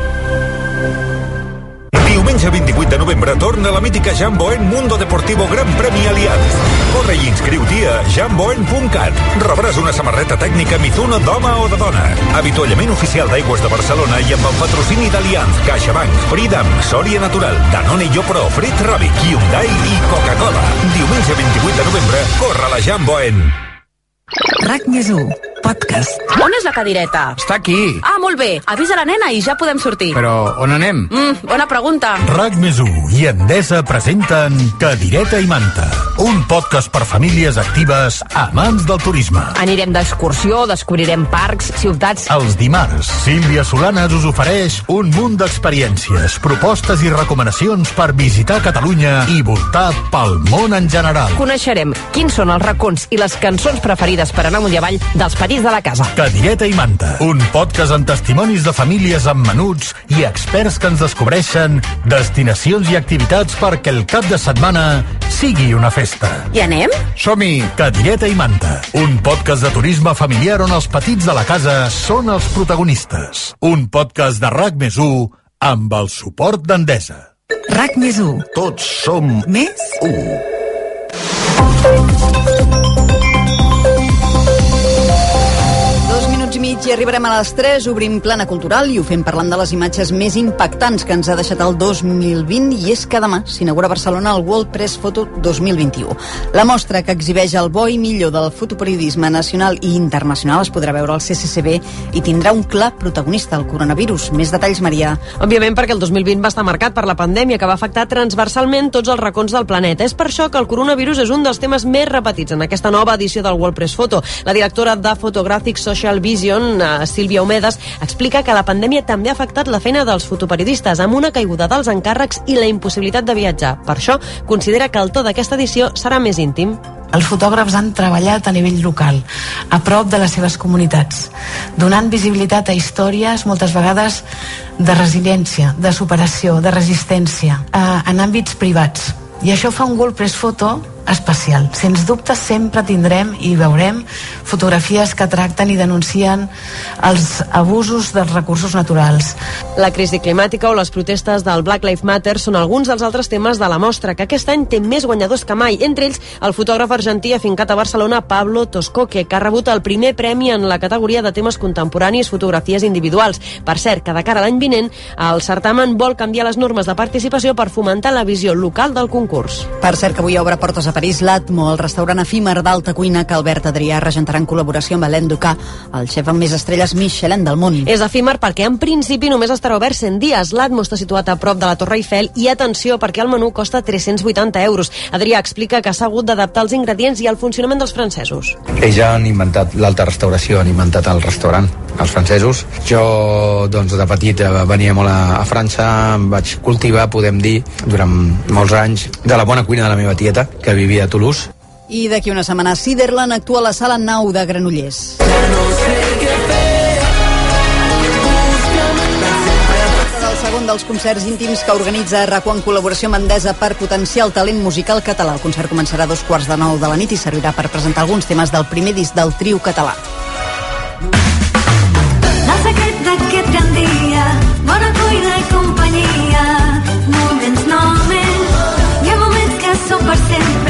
Diumenge vint-i-vuit de novembre torna la mítica Jamboen Mundo Deportivo Gran Premi Allianz. Corre i inscriu-t'hi a jamboen punt cat. Rebràs una samarreta tècnica Mizuno d'home o de dona. Avituallament oficial d'Aigües de Barcelona i amb el patrocini d'Allianz, CaixaBank, Freedom, Sòria Natural, Danone i Yopro, Frit Rabic, Hyundai i Coca-Cola. Diumenge vint-i-vuit de novembre, corre la Jamboen. RAC més u, podcast. On és la cadireta? Està aquí. Ah, molt bé. Avisa la nena i ja podem sortir. Però on anem? Mm, bona pregunta. RAC més u i Endesa presenten Cadireta i Manta, un podcast per famílies actives amants del turisme. Anirem d'excursió, descobrirem parcs, ciutats... Els dimarts, Sílvia Solanes us ofereix un munt d'experiències, propostes i recomanacions per visitar Catalunya i voltar pel món en general. Coneixerem quins són els racons i les cançons preferides per anar amunt i avall dels petits de la casa. Cadireta i Manta, un podcast amb testimonis de famílies amb menuts i experts que ens descobreixen destinacions i activitats perquè el cap de setmana sigui una festa. I anem? Som-hi! Cadireta i Manta, un podcast de turisme familiar on els petits de la casa són els protagonistes. Un podcast de RAC més u amb el suport d'Endesa. RAC més u. Tots som més u. Mig i arribarem a les tres, obrim plana cultural i ho fem parlant de les imatges més impactants que ens ha deixat el dos mil vint, i és que demà s'inaugura a Barcelona el World Press Photo dos mil vint-i-u. La mostra, que exhibeix el bo i millor del fotoperiodisme nacional i internacional, es podrà veure al C C C B i tindrà un clar protagonista, el coronavirus. Més detalls, Maria. Òbviament perquè el dos mil vint va estar marcat per la pandèmia, que va afectar transversalment tots els racons del planeta. És per això que el coronavirus és un dels temes més repetits en aquesta nova edició del World Press Photo. La directora de Photographic Social Vision, Vision, Sílvia Omedes, explica que la pandèmia també ha afectat la feina dels fotoperiodistes amb una caiguda dels encàrrecs i la impossibilitat de viatjar. Per això, considera que el to d'aquesta edició serà més íntim. Els fotògrafs han treballat a nivell local, a prop de les seves comunitats, donant visibilitat a històries moltes vegades de resiliència, de superació, de resistència, eh, en àmbits privats. I això fa un World Press Photo especial. Sens dubte sempre tindrem i veurem fotografies que tracten i denuncien els abusos dels recursos naturals. La crisi climàtica o les protestes del Black Lives Matter són alguns dels altres temes de la mostra, que aquest any té més guanyadors que mai, entre ells el fotògraf argentí afincat a Barcelona Pablo Toscoque, que ha rebut el primer premi en la categoria de temes contemporanis, fotografies individuals. Per cert, que de cara a l'any vinent, el certamen vol canviar les normes de participació per fomentar la visió local del concurs. Per cert, que avui obre portes a París l'Atmo, el restaurant efímer d'alta cuina que Albert Adrià regentarà en col·laboració amb Alain Ducas, el xef amb més estrelles Michelin del món. És efímer perquè en principi només estarà obert cent dies. L'Atmo està situat a prop de la Torre Eiffel i atenció perquè el menú costa tres-cents vuitanta euros. Adrià explica que s'ha hagut d'adaptar els ingredients i el funcionament dels francesos. Ells han inventat l'alta restauració, han inventat el restaurant, els francesos. Jo, doncs, de petit venia molt a, a França, em vaig cultivar, podem dir, durant molts anys, de la bona cuina de la meva tieta, que vivia a Toulouse. I d'aquí una setmana, Ciderland actua a la Sala Nou de Granollers. El segon dels concerts íntims que organitza RAC1 en col·laboració amb Endesa per potenciar el talent musical català. El concert començarà a dos quarts de nou de la nit i servirà per presentar alguns temes del primer disc del trio català. El secret d'aquest gran dia, bona cuina i companyia, moments només, hi ha moments que són per sempre.